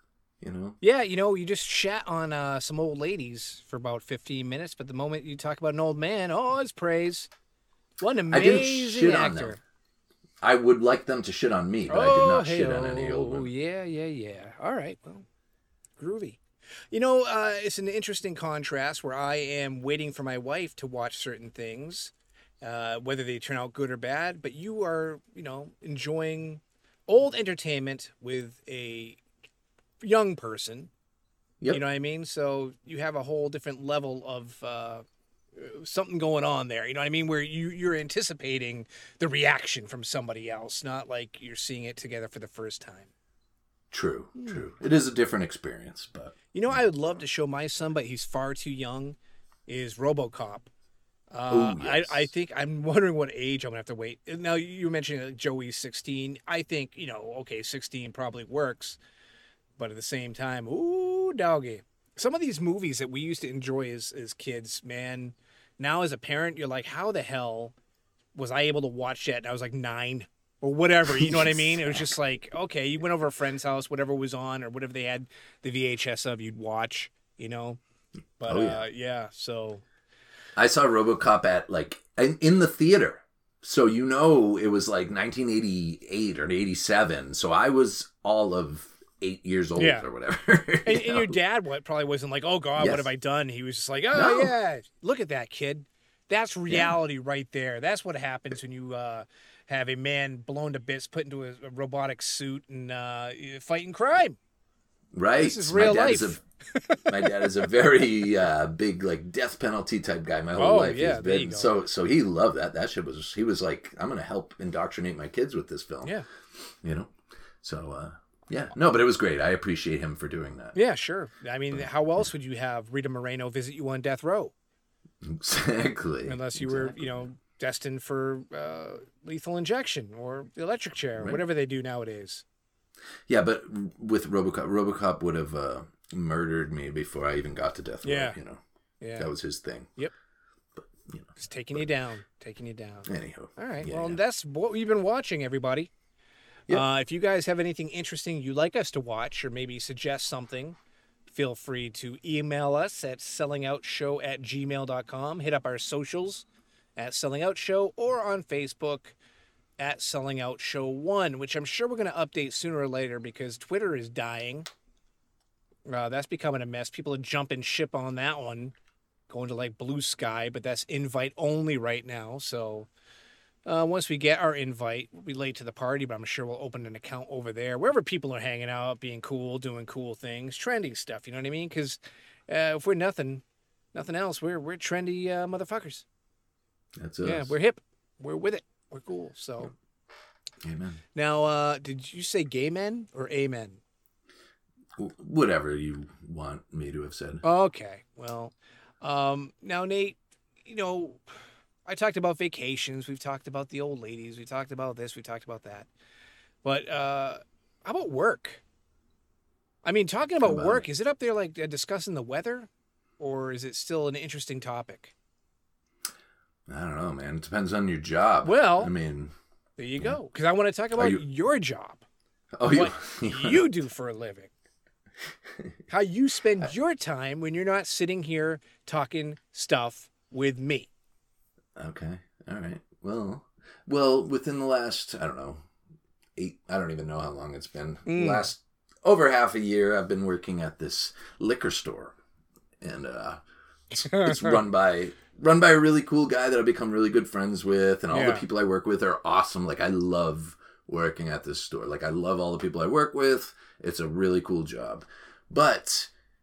Yeah, you just chat on some old ladies for about 15 minutes, but the moment you talk about an old man, it's praise. What an amazing actor. I would like them to shit on me, but I did not shit on any old women. Yeah. All right, well, groovy. It's an interesting contrast where I am waiting for my wife to watch certain things, whether they turn out good or bad, but you are, enjoying old entertainment with a young person. Yep. You know what I mean? So you have a whole different level of something going on there. You know what I mean? Where you're anticipating the reaction from somebody else, not like you're seeing it together for the first time. True. It is a different experience, but... I would love to show my son, but he's far too young, is RoboCop. Yes. I think, I'm wondering what age I'm going to have to wait. Now, you mentioned Joey's 16. I think, 16 probably works. But at the same time, ooh, doggy. Some of these movies that we used to enjoy as kids, man, now as a parent, you're like, how the hell was I able to watch that? And I was like 9 or whatever, you know what I mean? It was just like, okay, you went over a friend's house, whatever was on or whatever they had the VHS of, you'd watch, But, yeah, so. I saw RoboCop at, in the theater. So, it was like 1988 or 87. So I was all of 8 years old or whatever. And your dad probably wasn't like, oh, God, what have I done? He was just like, yeah, look at that, kid. That's reality right there. That's what happens when you have a man blown to bits, put into a robotic suit and fighting crime. Right. This is real life. My dad is a very big, death penalty type guy my whole life. Yeah, there you go. So he loved that. That shit he was like, I'm going to help indoctrinate my kids with this film. Yeah. So, yeah. No, but it was great. I appreciate him for doing that. Yeah, sure. I mean, how else would you have Rita Moreno visit you on death row? Exactly. Unless you were, destined for lethal injection or the electric chair or whatever they do nowadays. Yeah, but with RoboCop would have murdered me before I even got to death row. Yeah. Yeah. That was his thing. Yep. But, just taking you down. Anyhow. All right. Yeah, that's what we've been watching, everybody. Yep. If you guys have anything interesting you'd like us to watch or maybe suggest something, feel free to email us at sellingoutshow@gmail.com. Hit up our socials at Selling Out Show or on Facebook at Selling Out Show 1, which I'm sure we're going to update sooner or later because Twitter is dying. That's becoming a mess. People are jumping ship on that one, going to like Blue Sky, but that's invite only right now. So once we get our invite, we'll be late to the party, but I'm sure we'll open an account over there, wherever people are hanging out, being cool, doing cool things, trending stuff. You know what I mean? Because if we're nothing else, we're trendy motherfuckers. That's us. Yeah, we're hip. We're with it. We're cool. So, amen. Now, did you say gay men or amen? Whatever you want me to have said. Okay. Well, now, Nate, you know, I talked about vacations. We've talked about the old ladies. We talked about this. We talked about that. But how about work? I mean, talking about work, is it up there like discussing the weather? Or is it still an interesting topic? I don't know, man. It depends on your job. Well, I mean, there you go. Because I want to talk about your job. Oh, what you do for a living. How you spend your time when you're not sitting here talking stuff with me. Okay. All right. Well, within the last, I don't know, I don't even know how long it's been. Last over half a year, I've been working at this liquor store. And it's run by a really cool guy that I've become really good friends with, and all the people I work with are awesome. Like, I love working at this store. Like, I love all the people I work with. It's a really cool job. But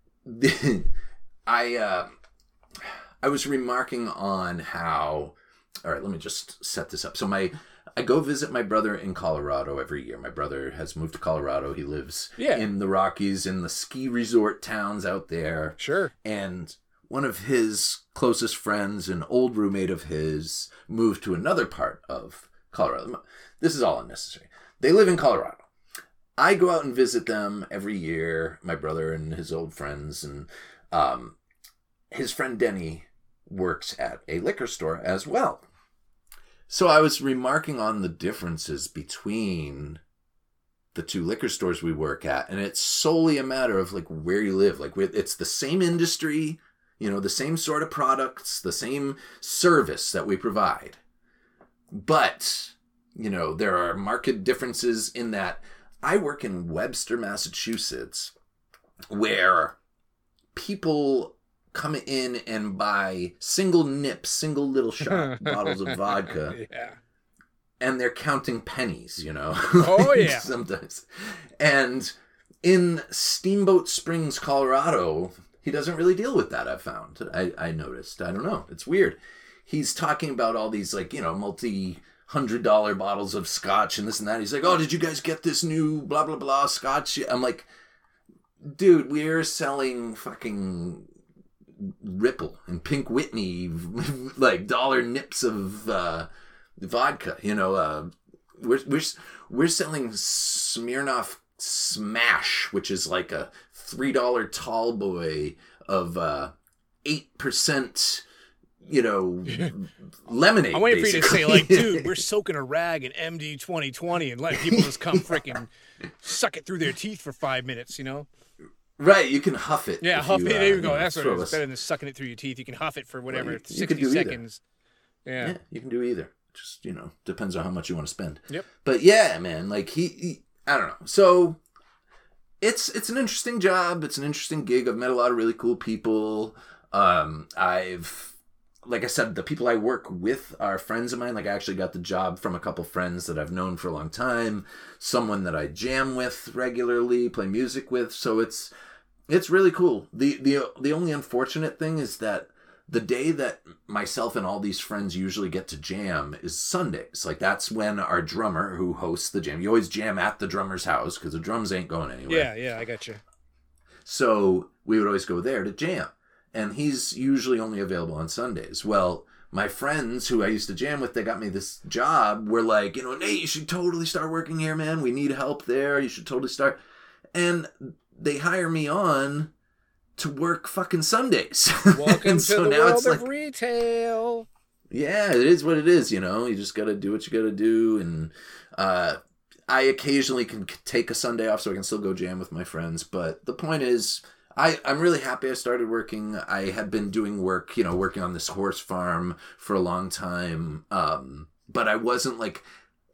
I was remarking on how, all right, let me just set this up. So I go visit my brother in Colorado every year. My brother has moved to Colorado. He lives in the Rockies, in the ski resort towns out there. Sure. And one of his closest friends, an old roommate of his, moved to another part of Colorado. This is all unnecessary. They live in Colorado. I go out and visit them every year, my brother and his old friends. And his friend Denny works at a liquor store as well. So I was remarking on the differences between the two liquor stores we work at, and it's solely a matter of like where you live. Like, it's the same industry, you know, the same sort of products, the same service that we provide. But, you know, there are marked differences in that I work in Webster, Massachusetts, where people come in and buy single little shot bottles of vodka. Yeah. And they're counting pennies, you know? Oh, yeah. Sometimes. And in Steamboat Springs, Colorado, he doesn't really deal with that, I've found. I noticed. I don't know. It's weird. He's talking about all these, like, you know, multi-$100 bottles of scotch and this and that. He's like, oh, did you guys get this new blah, blah, blah scotch? I'm like, dude, we're selling fucking Ripple and Pink Whitney, like dollar nips of vodka. You know, we're selling Smirnoff Smash, which is like a $3 tall boy of 8%. You know, lemonade. I'm waiting for you to say, like, dude, we're soaking a rag in MD 2020 and letting people just come freaking suck it through their teeth for 5 minutes, you know? Right, you can huff it. Yeah, huff it. There you go. That's what it is. Better than sucking it through your teeth. You can huff it for whatever, well, 60 seconds. Yeah, you can do either. Just, you know, depends on how much you want to spend. Yep. But yeah, man, like he I don't know. So it's an interesting job. It's an interesting gig. I've met a lot of really cool people. Like I said, the people I work with are friends of mine. Like, I actually got the job from a couple friends that I've known for a long time. Someone that I jam with regularly, play music with. So it's really cool. The only unfortunate thing is that the day that myself and all these friends usually get to jam is Sundays. Like, that's when our drummer, who hosts the jam, you always jam at the drummer's house because the drums ain't going anywhere. Yeah, I got you. So we would always go there to jam. And he's usually only available on Sundays. Well, my friends who I used to jam with, they got me this job. Were like, you know, Nate, you should totally start working here, man. We need help there. You should totally start. And they hire me on to work fucking Sundays. Welcome to the world of retail. Yeah, it is what it is, you know. You just got to do what you got to do. And I occasionally can take a Sunday off so I can still go jam with my friends. But the point is, I'm really happy I started working. I had been doing work, you know, working on this horse farm for a long time. But I wasn't like,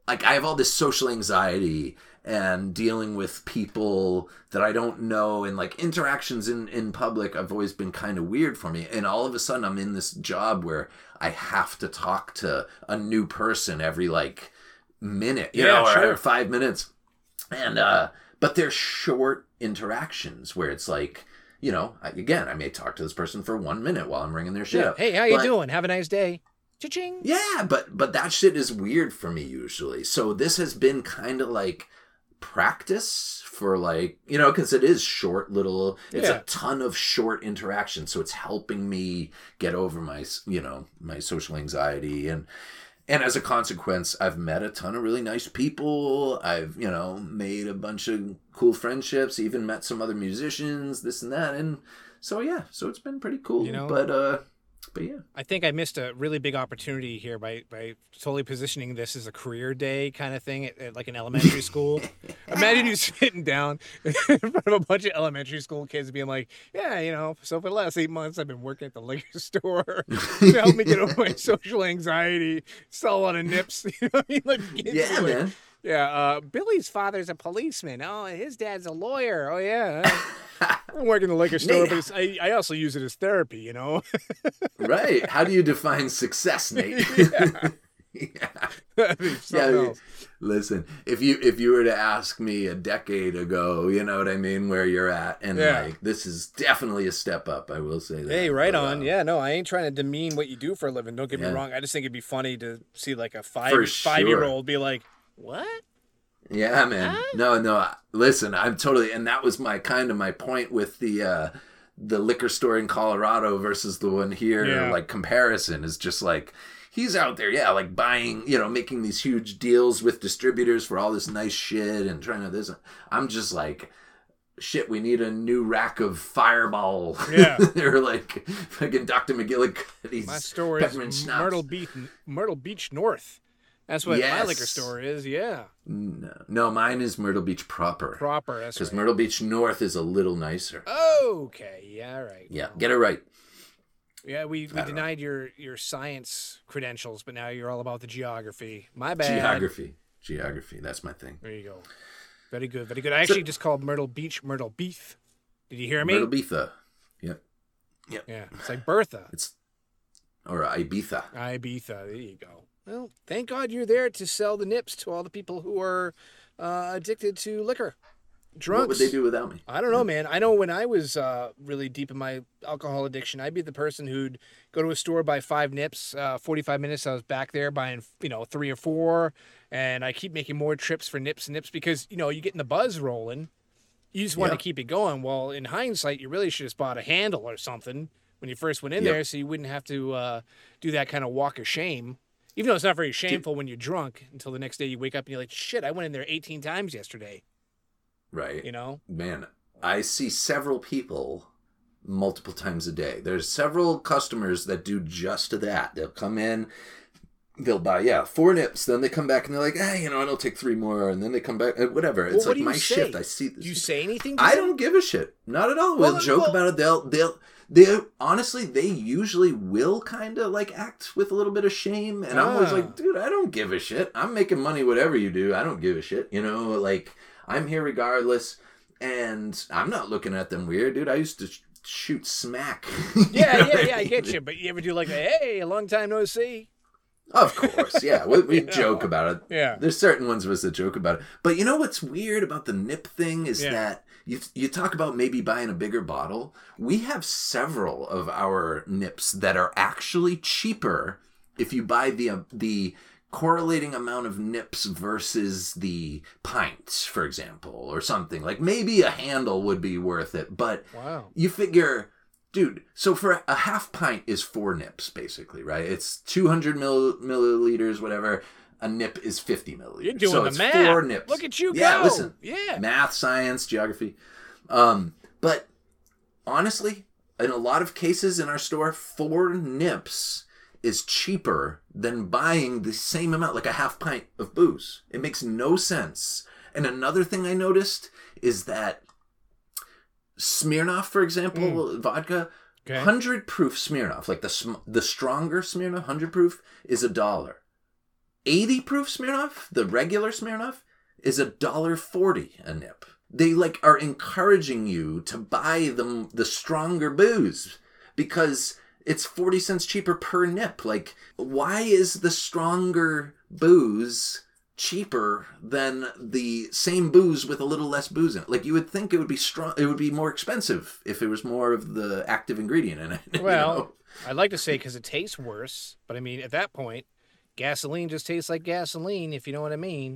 like I have all this social anxiety and dealing with people that I don't know, and like interactions in public have always been kind of weird for me. And all of a sudden I'm in this job where I have to talk to a new person every like minute, you know, or 5 minutes. And, but they're short interactions where it's like, you know, again, I may talk to this person for 1 minute while I'm ringing their shit up. Hey, how you doing? Have a nice day. Cha-ching. Yeah, but that shit is weird for me usually. So this has been kind of like practice for like, you know, because it is short little, it's a ton of short interactions. So it's helping me get over my, you know, my social anxiety. And as a consequence, I've met a ton of really nice people. I've, you know, made a bunch of cool friendships, even met some other musicians, this and that. And so, yeah, so it's been pretty cool. You know, but yeah. I think I missed a really big opportunity here by totally positioning this as a career day kind of thing at like an elementary school. Imagine you sitting down in front of a bunch of elementary school kids being like, yeah, you know, so for the last 8 months I've been working at the liquor store to help me get over my social anxiety, sell a lot of nips. You know what I mean? Like, yeah, man. Yeah, Billy's father's a policeman. Oh, his dad's a lawyer. Oh, yeah. I'm working in the liquor store, but I also use it as therapy, you know? Right. How do you define success, Nate? Yeah. Listen, if you were to ask me a decade ago, you know what I mean, where you're at, and like this is definitely a step up, I will say that. Hey, right on. Yeah, no, I ain't trying to demean what you do for a living. Don't get me wrong. I just think it'd be funny to see like a five-year-old be like, what? Yeah, man. Huh? No. Listen, I'm totally, and that was my point with the liquor store in Colorado versus the one here. Yeah. Like comparison is just like he's out there, like buying, you know, making these huge deals with distributors for all this nice shit and trying to this. I'm just like, shit, we need a new rack of Fireball. Yeah, they're like fucking Dr. McGillicuddy's. My store is Myrtle Beach North. That's what my liquor store is, yeah. No, mine is Myrtle Beach proper. Proper, that's right. Because Myrtle Beach North is a little nicer. Okay, yeah, right. Yeah, get it right. Yeah, we denied your science credentials, but now you're all about the geography. My bad. Geography, that's my thing. There you go. Very good, very good. I actually just called Myrtle Beach Myrtle Beef. Did you hear me? Myrtle Beatha. Yep. Yeah, it's like Bertha. Or Ibiza. Ibiza, there you go. Well, thank God you're there to sell the nips to all the people who are addicted to liquor. Drunks. What would they do without me? I don't know, man. I know when I was really deep in my alcohol addiction, I'd be the person who'd go to a store, buy 5 nips. 45 minutes, I was back there buying, 3 or 4. And I keep making more trips for nips and nips because, you're getting the buzz rolling. You just want to keep it going. Well, in hindsight, you really should have bought a handle or something when you first went in there so you wouldn't have to do that kind of walk of shame. Even though it's not very shameful when you're drunk until the next day you wake up and you're like, shit, I went in there 18 times yesterday. Right. You know? Man, I see several people multiple times a day. There's several customers that do just that. They'll come in, they'll buy, 4 nips. Then they come back and they're like, I'll take 3 more. And then they come back, whatever. It's like my shift. I see this. Do you say anything to I them? don't give a shit. Not at all. We'll joke about it. They honestly, they usually will kind of like act with a little bit of shame. And I'm always like, dude, I don't give a shit. I'm making money whatever you do. I don't give a shit. Like I'm here regardless. And I'm not looking at them weird, dude. I used to shoot smack. Yeah, I get you. But you ever do like, hey, a long time no see? Of course, yeah. We joke about it. Yeah. There's certain ones of us that joke about it. But you know what's weird about the nip thing is that you talk about maybe buying a bigger bottle. We have several of our nips that are actually cheaper if you buy the correlating amount of nips versus the pints, for example, or something. Like maybe a handle would be worth it. But you figure... Dude, so for a half pint is 4 nips, basically, right? It's 200 milliliters, whatever. A nip is 50 milliliters. You're doing the math. 4 nips. Look at you go. Yeah, listen. Yeah. Math, science, geography. But honestly, in a lot of cases in our store, 4 nips is cheaper than buying the same amount, like a half pint of booze. It makes no sense. And another thing I noticed is that Smirnoff, for example, vodka, 100 proof Smirnoff, like the stronger Smirnoff, 100 proof, is $1. 80 proof Smirnoff, the regular Smirnoff, is $1.40 a nip. They like are encouraging you to buy the stronger booze because it's 40 cents cheaper per nip. Like, why is the stronger booze cheaper than the same booze with a little less booze in it? Like, you would think it would be strong. It would be more expensive if there was more of the active ingredient in it. Well, you know? I'd like to say because it tastes worse, but I mean, at that point, gasoline just tastes like gasoline, if you know what I mean.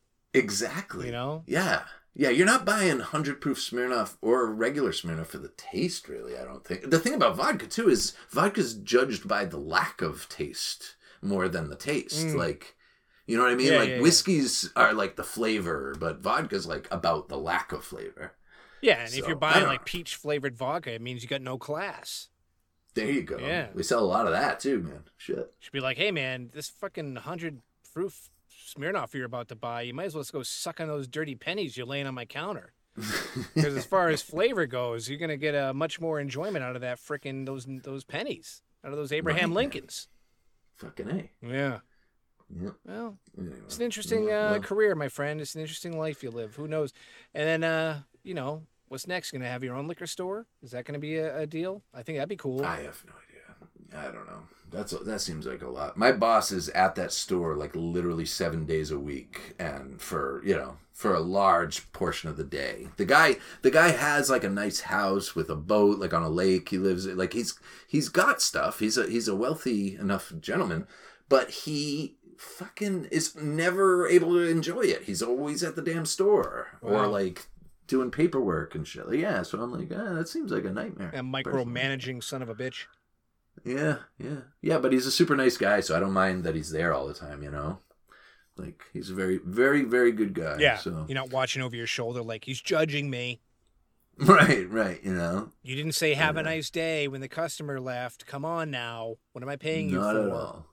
Exactly. You know? Yeah. Yeah, you're not buying 100 proof Smirnoff or regular Smirnoff for the taste, really, I don't think. The thing about vodka, too, is vodka's judged by the lack of taste more than the taste. Like, you know what I mean? Yeah, whiskeys are like the flavor, but vodka's like about the lack of flavor. Yeah, and if you're buying like know. peach-flavored vodka, it means you got no class. There you go. Yeah. We sell a lot of that, too, man. Shit. Should be like, hey, man, this fucking 100 proof Smirnoff you're about to buy, you might as well just go suck on those dirty pennies you're laying on my counter. Because as far as flavor goes, you're gonna get a much more enjoyment out of that frickin' those pennies, out of those Abraham Lincolns. Fucking A. Yeah. Yep. Well, Anyway. it's an interesting career, my friend. It's an interesting life you live. Who knows? And then, you know, what's next? Gonna have your own liquor store? Is that gonna be a deal? I think that'd be cool. I have no idea. I don't know. That seems like a lot. My boss is at that store like literally 7 days a week, and for a large portion of the day. The guy has like a nice house with a boat, like on a lake. He lives like he's got stuff. He's a wealthy enough gentleman, but he fucking is never able to enjoy it. He's always at the damn store or like doing paperwork and shit. Yeah, so I'm like, that seems like a nightmare. A micromanaging son of a bitch. Yeah. But he's a super nice guy, so I don't mind that he's there all the time. You know, like he's a very, very, very good guy. Yeah, so you're not watching over your shoulder like he's judging me. Right. You know, You didn't say "Have a nice day" when the customer left. Come on now, what am I paying you for?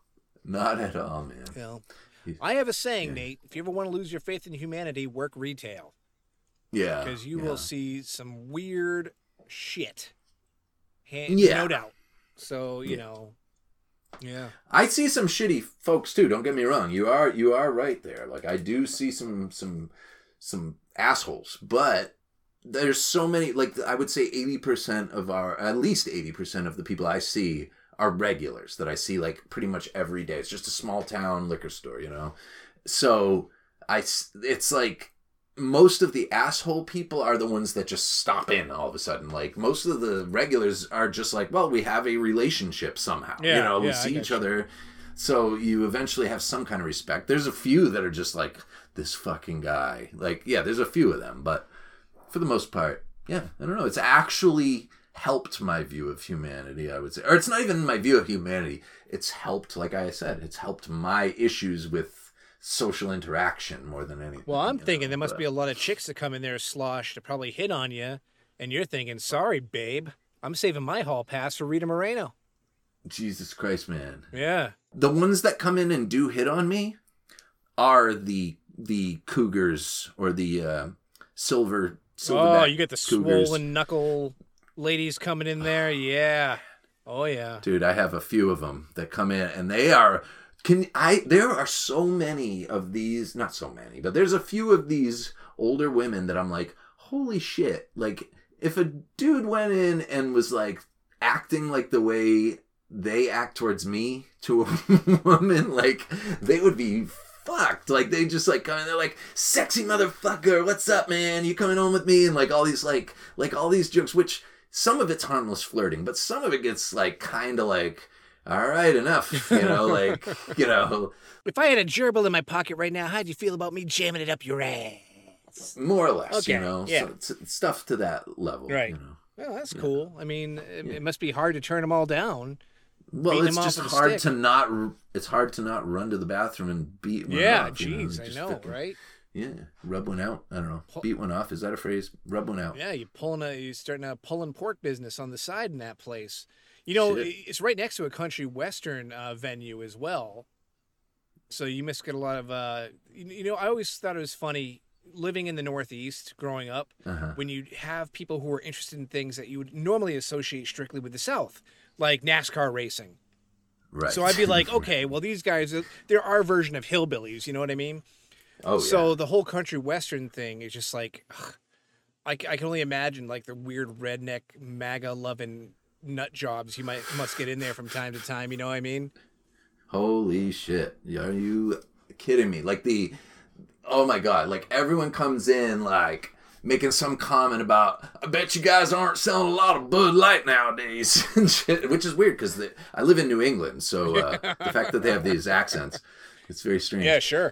Not at all, man. You know, I have a saying, Nate. If you ever want to lose your faith in humanity, work retail. Yeah, Because you will see some weird shit. Yeah. No doubt. So, you know, yeah. I see some shitty folks too. Don't get me wrong. You are right there. Like I do see some assholes, but there's so many. Like I would say, at least 80% of the people I see are regulars that I see like pretty much every day. It's just a small town liquor store, you know. So it's like. Most of the asshole people are the ones that just stop in all of a sudden. Like most of the regulars are just like, well, we have a relationship somehow. Yeah, we see each other. So you eventually have some kind of respect. There's a few that are just like, this fucking guy. Like, yeah, there's a few of them. But for the most part, yeah, I don't know. It's actually helped my view of humanity, I would say. Or it's not even my view of humanity. It's helped, like I said, it's helped my issues with social interaction more than anything. Well, I'm thinking there must be a lot of chicks that come in there slosh to probably hit on you, and you're thinking, sorry, babe, I'm saving my hall pass for Rita Moreno. Jesus Christ, man. Yeah. The ones that come in and do hit on me are the cougars or the silver. Oh, you get the cougars. Swollen knuckle ladies coming in there. Yeah. Oh yeah. Dude, I have a few of them that come in, and they are. There are so many of these, not so many, but there's a few of these older women that I'm like, holy shit. Like, if a dude went in and was like acting like the way they act towards me to a woman, like, they would be fucked. Like, they just like come in, they're like, sexy motherfucker, what's up, man? You coming home with me? And like all these, like all these jokes, which some of it's harmless flirting, but some of it gets like kind of like, all right, enough, like, If I had a gerbil in my pocket right now, how'd you feel about me jamming it up your ass? More or less, okay. Yeah. So it's stuff to that level, right? Well, that's cool. I mean, it must be hard to turn them all down. Well, it's just hard to not. It's hard to not run to the bathroom and beat one off. Yeah, jeez, I know, right? Yeah, rub one out. I don't know. Beat one off. Is that a phrase? Rub one out. Yeah, you're starting a pulling pork business on the side in that place. It's right next to a country western venue as well. So you must get a lot of, I always thought it was funny living in the Northeast growing up when you have people who are interested in things that you would normally associate strictly with the South, like NASCAR racing. Right. So I'd be like, okay, well, these guys, they're our version of hillbillies. You know what I mean? Oh, So yeah. the whole country western thing is just like, ugh, I can only imagine like the weird redneck MAGA loving nut jobs you must get in there from time to time. You know what I mean? Holy shit. Are you kidding me? Like oh my God, like everyone comes in like making some comment about, I bet you guys aren't selling a lot of Bud Light nowadays, and shit, which is weird because I live in New England, so the fact that they have these accents, it's very strange. Yeah, sure.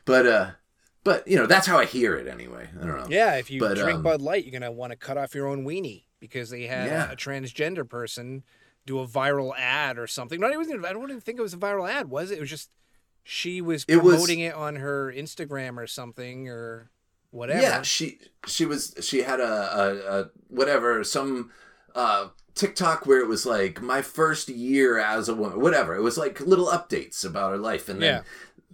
But you know, that's how I hear it anyway. I don't know. Yeah, if you drink Bud Light, you're gonna want to cut off your own weenie because they had Yeah. a transgender person do a viral ad or something. I don't even think it was a viral ad, was it? It was just she was promoting it on her Instagram or something or whatever. Yeah, she had a whatever, some TikTok where it was like my first year as a woman, whatever. It was like little updates about her life, and then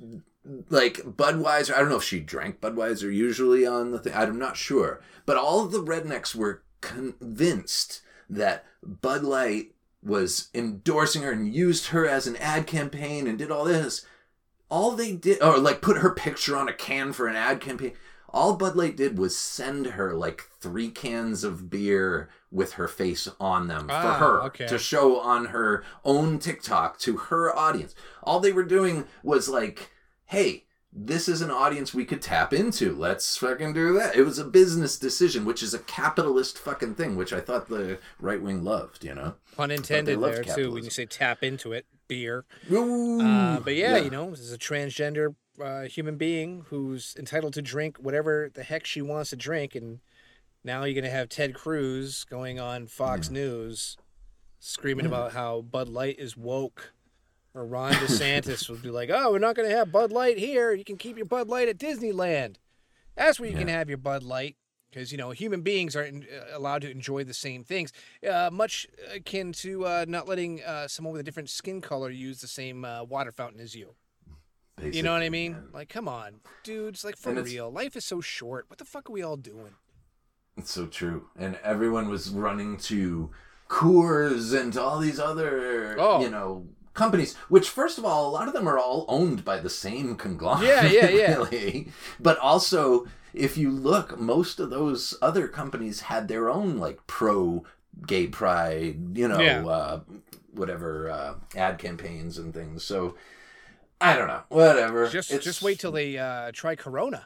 like Budweiser. I don't know if she drank Budweiser usually on the thing. I'm not sure, but all of the rednecks were convinced that Bud Light was endorsing her and used her as an ad campaign and did all this. All they did, or like put her picture on a can for an ad campaign. All Bud Light did was send her like 3 cans of beer with her face on them for her to show on her own TikTok to her audience. All they were doing was like, hey, this is an audience we could tap into. Let's fucking do that. It was a business decision, which is a capitalist fucking thing, which I thought the right wing loved, you know? Pun intended there, too, when you say tap into it, beer. Ooh, but yeah, you know, this is a transgender human being who's entitled to drink whatever the heck she wants to drink, and now you're going to have Ted Cruz going on Fox News screaming about how Bud Light is woke. Or Ron DeSantis would be like, oh, we're not going to have Bud Light here. You can keep your Bud Light at Disneyland. That's where you can have your Bud Light. Because, you know, human beings aren't allowed to enjoy the same things. Much akin to not letting someone with a different skin color use the same water fountain as you. Basically, you know what I mean? Man. Like, come on, dudes. Like, for real. Life is so short. What the fuck are we all doing? It's so true. And everyone was running to Coors and all these other, you know, companies, which, first of all, a lot of them are all owned by the same conglomerate. Yeah. Really. But also, if you look, most of those other companies had their own, like, pro-gay pride, you know, whatever, ad campaigns and things. So, I don't know. Whatever. Just wait till they try Corona.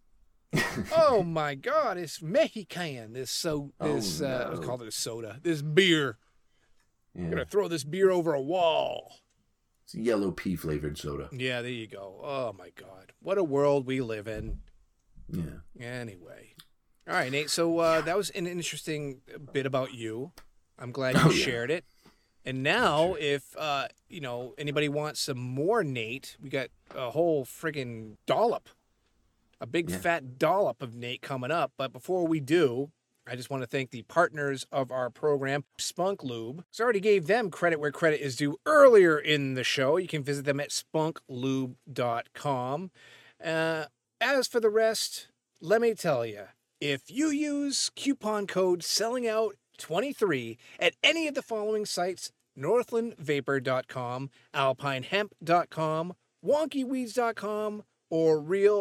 Oh, my God. It's Mexican. Let's call it a soda. This beer. Yeah. I'm going to throw this beer over a wall. It's a yellow pea flavored soda. Yeah, there you go. Oh, my God. What a world we live in. Yeah. Anyway. All right, Nate. So that was an interesting bit about you. I'm glad you shared it. And now, if, you know, anybody wants some more Nate, we got a whole friggin' dollop. A big fat dollop of Nate coming up. But before we do, I just want to thank the partners of our program, Spunk Lube. So I already gave them credit where credit is due earlier in the show. You can visit them at spunklube.com. As for the rest, let me tell you, if you use coupon code SELLINGOUT23 at any of the following sites, northlandvapor.com, alpinehemp.com, wonkyweeds.com, or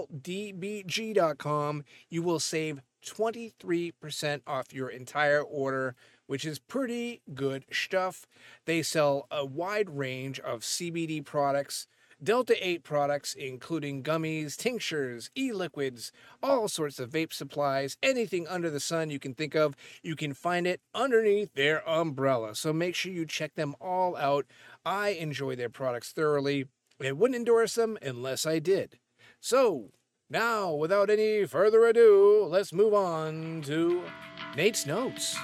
realdbg.com, you will save 23% off your entire order, which is pretty good stuff. They sell a wide range of CBD products, Delta-8 products, including gummies, tinctures, e-liquids, all sorts of vape supplies, anything under the sun you can think of. You can find it underneath their umbrella. So make sure you check them all out. I enjoy their products thoroughly. I wouldn't endorse them unless I did. So, now, without any further ado, let's move on to Nate's Notes.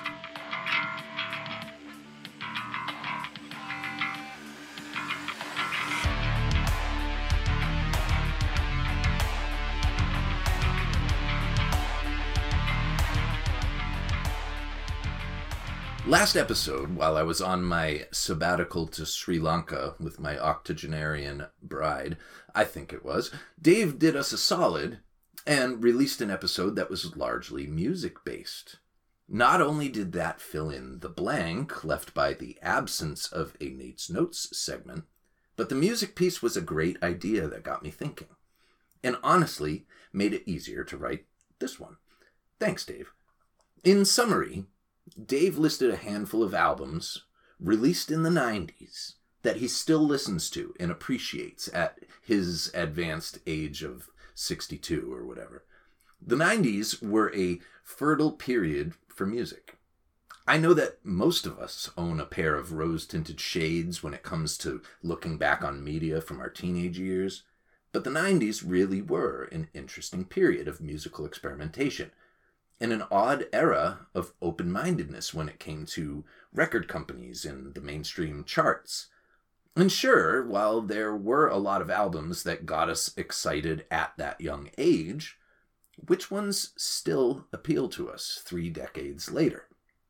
Last episode, while I was on my sabbatical to Sri Lanka with my octogenarian bride, I think it was, Dave did us a solid and released an episode that was largely music-based. Not only did that fill in the blank left by the absence of a Nate's Notes segment, But the music piece was a great idea that got me thinking. And honestly, made it easier to write this one. Thanks, Dave. In summary, Dave listed a handful of albums released in the 90s that he still listens to and appreciates at his advanced age of 62 or whatever. The 90s were a fertile period for music. I know that most of us own a pair of rose-tinted shades when it comes to looking back on media from our teenage years, but the 90s really were an interesting period of musical experimentation, and an odd era of open-mindedness when it came to record companies and the mainstream charts. And sure, while there were a lot of albums that got us excited at that young age, which ones still appeal to us 3 decades later?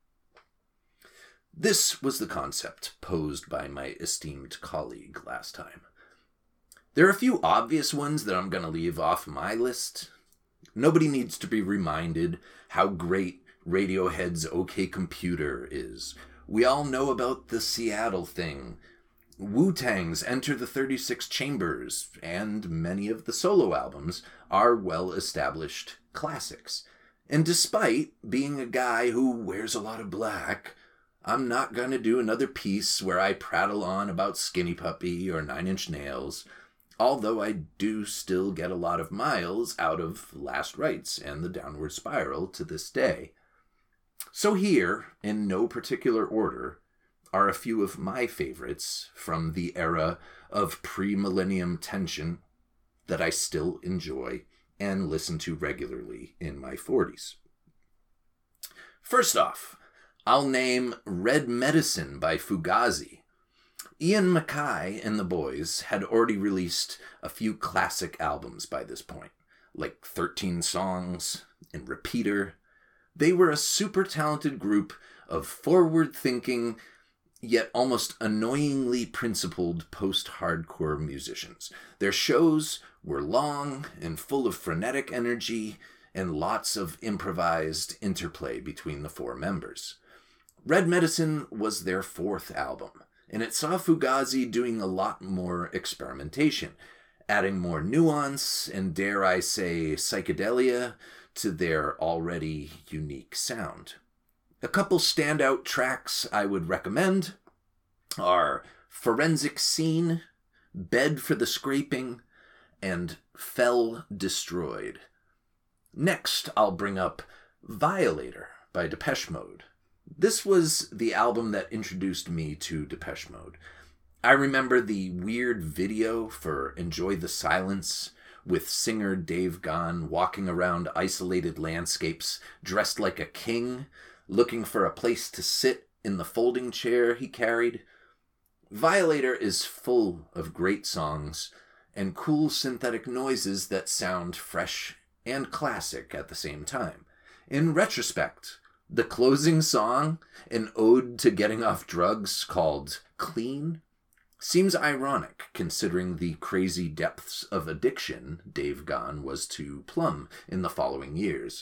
This was the concept posed by my esteemed colleague last time. There are a few obvious ones that I'm going to leave off my list. Nobody needs to be reminded how great Radiohead's OK Computer is. We all know about the Seattle Thing, Wu-Tang's Enter the 36 Chambers, and many of the solo albums are well-established classics. And despite being a guy who wears a lot of black, I'm not going to do another piece where I prattle on about Skinny Puppy or Nine Inch Nails, although I do still get a lot of miles out of Last Rites and the Downward Spiral to this day. So here, in no particular order, are a few of my favorites from the era of pre-millennium tension that I still enjoy and listen to regularly in my 40s. First off, I'll name Red Medicine by Fugazi. Ian MacKaye and the boys had already released a few classic albums by this point, like 13 Songs and Repeater. They were a super talented group of forward-thinking, yet almost annoyingly principled post-hardcore musicians. Their shows were long and full of frenetic energy and lots of improvised interplay between the 4 members. Red Medicine was their 4th album, and it saw Fugazi doing a lot more experimentation, adding more nuance and, dare I say, psychedelia to their already unique sound. A couple standout tracks I would recommend are Forensic Scene, Bed for the Scraping, and Fell Destroyed. Next, I'll bring up Violator by Depeche Mode. This was the album that introduced me to Depeche Mode. I remember the weird video for Enjoy the Silence with singer Dave Gahan walking around isolated landscapes dressed like a king, looking for a place to sit in the folding chair he carried. Violator is full of great songs and cool synthetic noises that sound fresh and classic at the same time. In retrospect, the closing song, an ode to getting off drugs called Clean, seems ironic considering the crazy depths of addiction Dave Gahan was to plumb in the following years.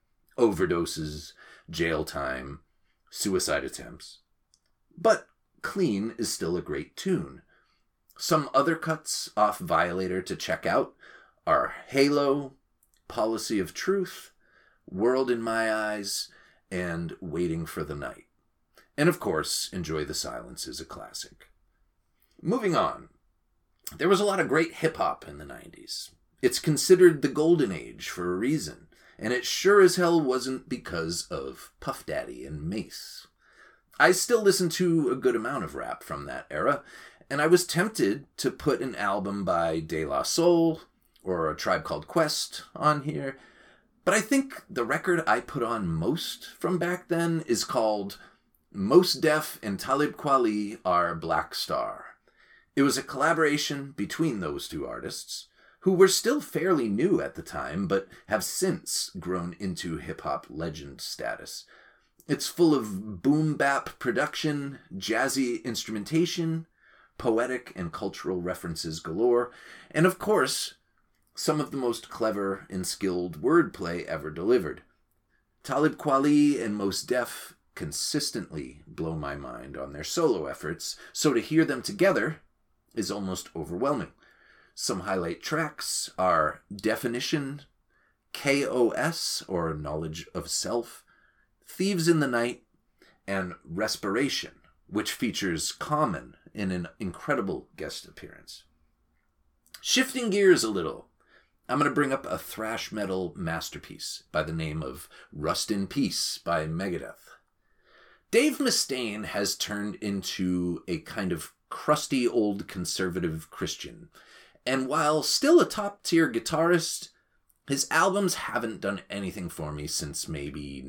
Overdoses, jail time, suicide attempts. But Clean is still a great tune. Some other cuts off Violator to check out are Halo, Policy of Truth, World in My Eyes, and Waiting for the Night. And of course, Enjoy the Silence is a classic. Moving on, there was a lot of great hip-hop in the 90s. It's considered the golden age for a reason, and it sure as hell wasn't because of Puff Daddy and Mace. I still listen to a good amount of rap from that era, and I was tempted to put an album by De La Soul or A Tribe Called Quest on here, but I think the record I put on most from back then is called Mos Def and Talib Kweli Are Black Star. It was a collaboration between those 2 artists, who were still fairly new at the time, but have since grown into hip-hop legend status. It's full of boom-bap production, jazzy instrumentation, poetic and cultural references galore, and of course, some of the most clever and skilled wordplay ever delivered. Talib Kweli and Mos Def consistently blow my mind on their solo efforts, so to hear them together is almost overwhelming. Some highlight tracks are Definition, KOS, or Knowledge of Self, Thieves in the Night, and Respiration, which features Common in an incredible guest appearance. Shifting gears a little, I'm going to bring up a thrash metal masterpiece by the name of Rust in Peace by Megadeth. Dave Mustaine has turned into a kind of crusty old conservative Christian, and while still a top-tier guitarist, his albums haven't done anything for me since maybe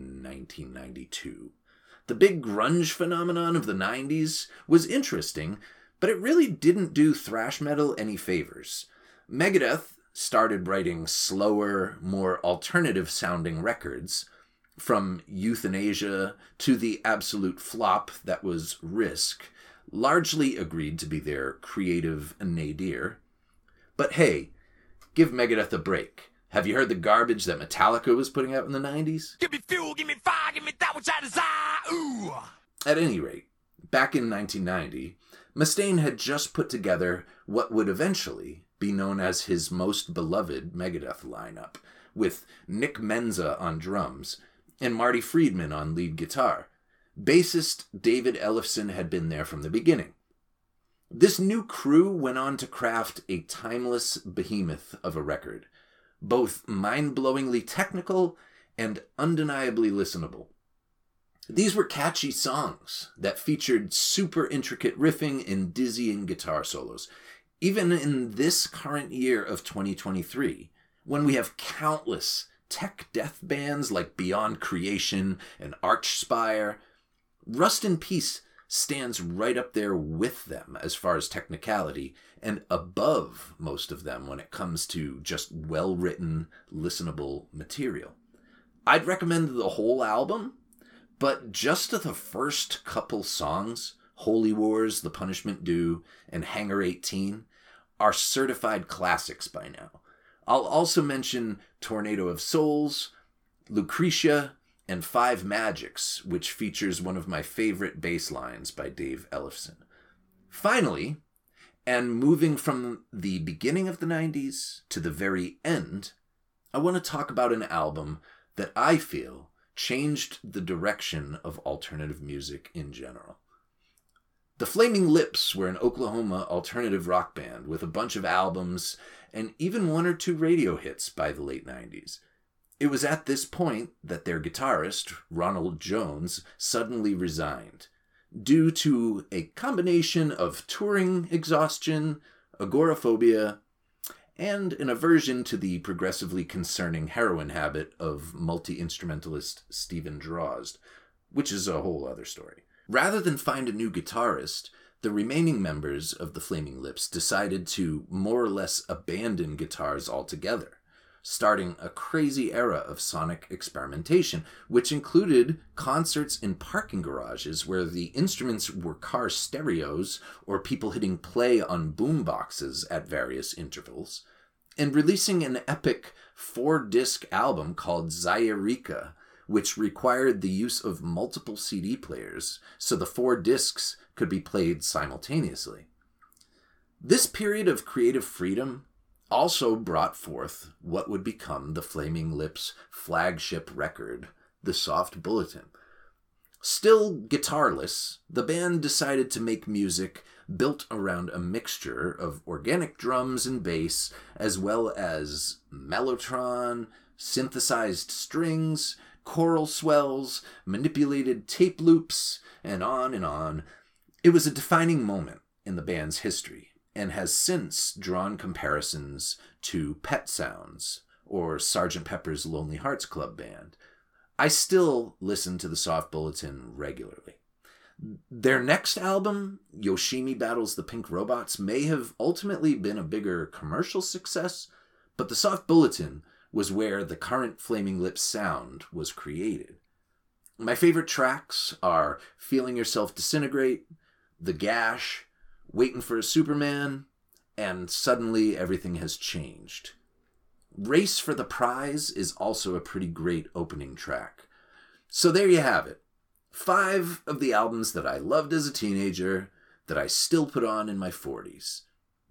1992. The big grunge phenomenon of the 90s was interesting, but it really didn't do thrash metal any favors. Megadeth started writing slower, more alternative-sounding records, from Euthanasia to the absolute flop that was Risk, largely agreed to be their creative nadir. But hey, give Megadeth a break. Have you heard the garbage that Metallica was putting out in the 90s? Give me fuel, give me fire, give me that which I desire. Ooh. At any rate, back in 1990, Mustaine had just put together what would eventually be known as his most beloved Megadeth lineup, with Nick Menza on drums and Marty Friedman on lead guitar. Bassist David Ellefson had been there from the beginning. This new crew went on to craft a timeless behemoth of a record, both mind-blowingly technical and undeniably listenable. These were catchy songs that featured super intricate riffing and dizzying guitar solos. Even in this current year of 2023, when we have countless tech death bands like Beyond Creation and Archspire, Rust in Peace stands right up there with them as far as technicality, and above most of them when it comes to just well-written, listenable material. I'd recommend the whole album, but just the first couple songs, Holy Wars, The Punishment Due, and Hangar 18, are certified classics by now. I'll also mention Tornado of Souls, Lucretia, and Five Magics, which features one of my favorite bass lines by Dave Ellefson. Finally, and moving from the beginning of the 90s to the very end, I want to talk about an album that I feel changed the direction of alternative music in general. The Flaming Lips were an Oklahoma alternative rock band with a bunch of albums and even one or two radio hits by the late 90s. It was at this point that their guitarist, Ronald Jones, suddenly resigned, due to a combination of touring exhaustion, agoraphobia, and an aversion to the progressively concerning heroin habit of multi-instrumentalist Stephen Drozd, which is a whole other story. Rather than find a new guitarist, the remaining members of the Flaming Lips decided to more or less abandon guitars altogether, starting a crazy era of sonic experimentation, which included concerts in parking garages where the instruments were car stereos or people hitting play on boom boxes at various intervals, and releasing an epic 4-disc album called Zairika, which required the use of multiple CD players so the 4 discs could be played simultaneously. This period of creative freedom also brought forth what would become the Flaming Lips' flagship record, The Soft Bulletin. Still guitarless, the band decided to make music built around a mixture of organic drums and bass, as well as mellotron, synthesized strings, choral swells, manipulated tape loops, and on and on. It was a defining moment in the band's history, and has since drawn comparisons to Pet Sounds or Sgt. Pepper's Lonely Hearts Club Band. I still listen to the Soft Bulletin regularly. Their next album, Yoshimi Battles the Pink Robots, may have ultimately been a bigger commercial success, but the Soft Bulletin was where the current Flaming Lips sound was created. My favorite tracks are Feeling Yourself Disintegrate, The Gash, Waiting for a Superman, and Suddenly Everything Has Changed. Race for the Prize is also a pretty great opening track. So there you have it. 5 of the albums that I loved as a teenager that I still put on in my 40s.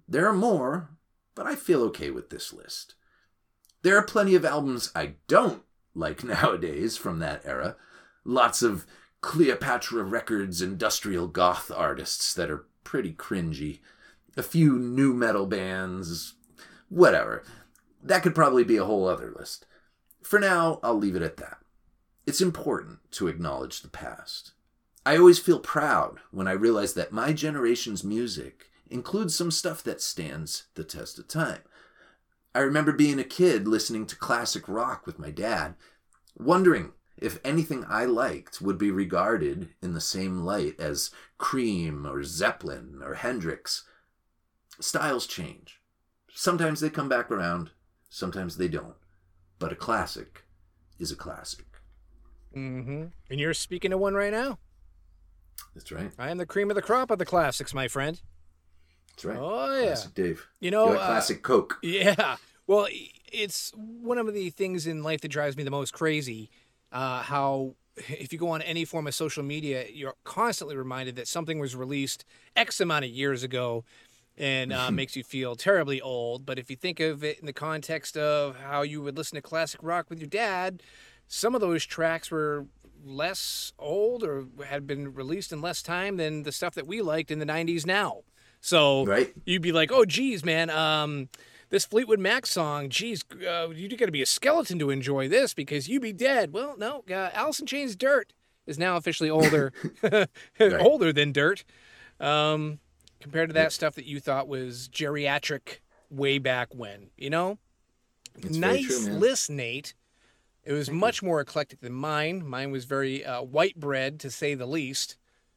There are more, but I feel okay with this list. There are plenty of albums I don't like nowadays from that era. Lots of Cleopatra Records industrial goth artists that are pretty cringy. A few new metal bands, whatever. That could probably be a whole other list. For now, I'll leave it at that. It's important to acknowledge the past. I always feel proud when I realize that my generation's music includes some stuff that stands the test of time. I remember being a kid listening to classic rock with my dad, wondering if anything I liked would be regarded in the same light as Cream or Zeppelin or Hendrix. Styles change. Sometimes they come back around, sometimes they don't. But a classic is a classic. Mm-hmm. And you're speaking of one right now. That's right. I am the cream of the crop of the classics, my friend. That's right. Oh, yeah. Classic Dave. You know, You're like classic Coke. Yeah. Well, it's one of the things in life that drives me the most crazy. How if you go on any form of social media, you're constantly reminded that something was released X amount of years ago and makes you feel terribly old. But if you think of it in the context of how you would listen to classic rock with your dad, some of those tracks were less old or had been released in less time than the stuff that we liked in the 90s now. So right. You'd be like, oh, geez, man, this Fleetwood Mac song, geez, you got to be a skeleton to enjoy this because you'd be dead. Well, no, Alice in Chains' Dirt is now officially older, older than Dirt, compared to that stuff that you thought was geriatric way back when, you know? It's nice very true, man. list, Nate. It was much more eclectic than mine. Mine was very white bread, to say the least.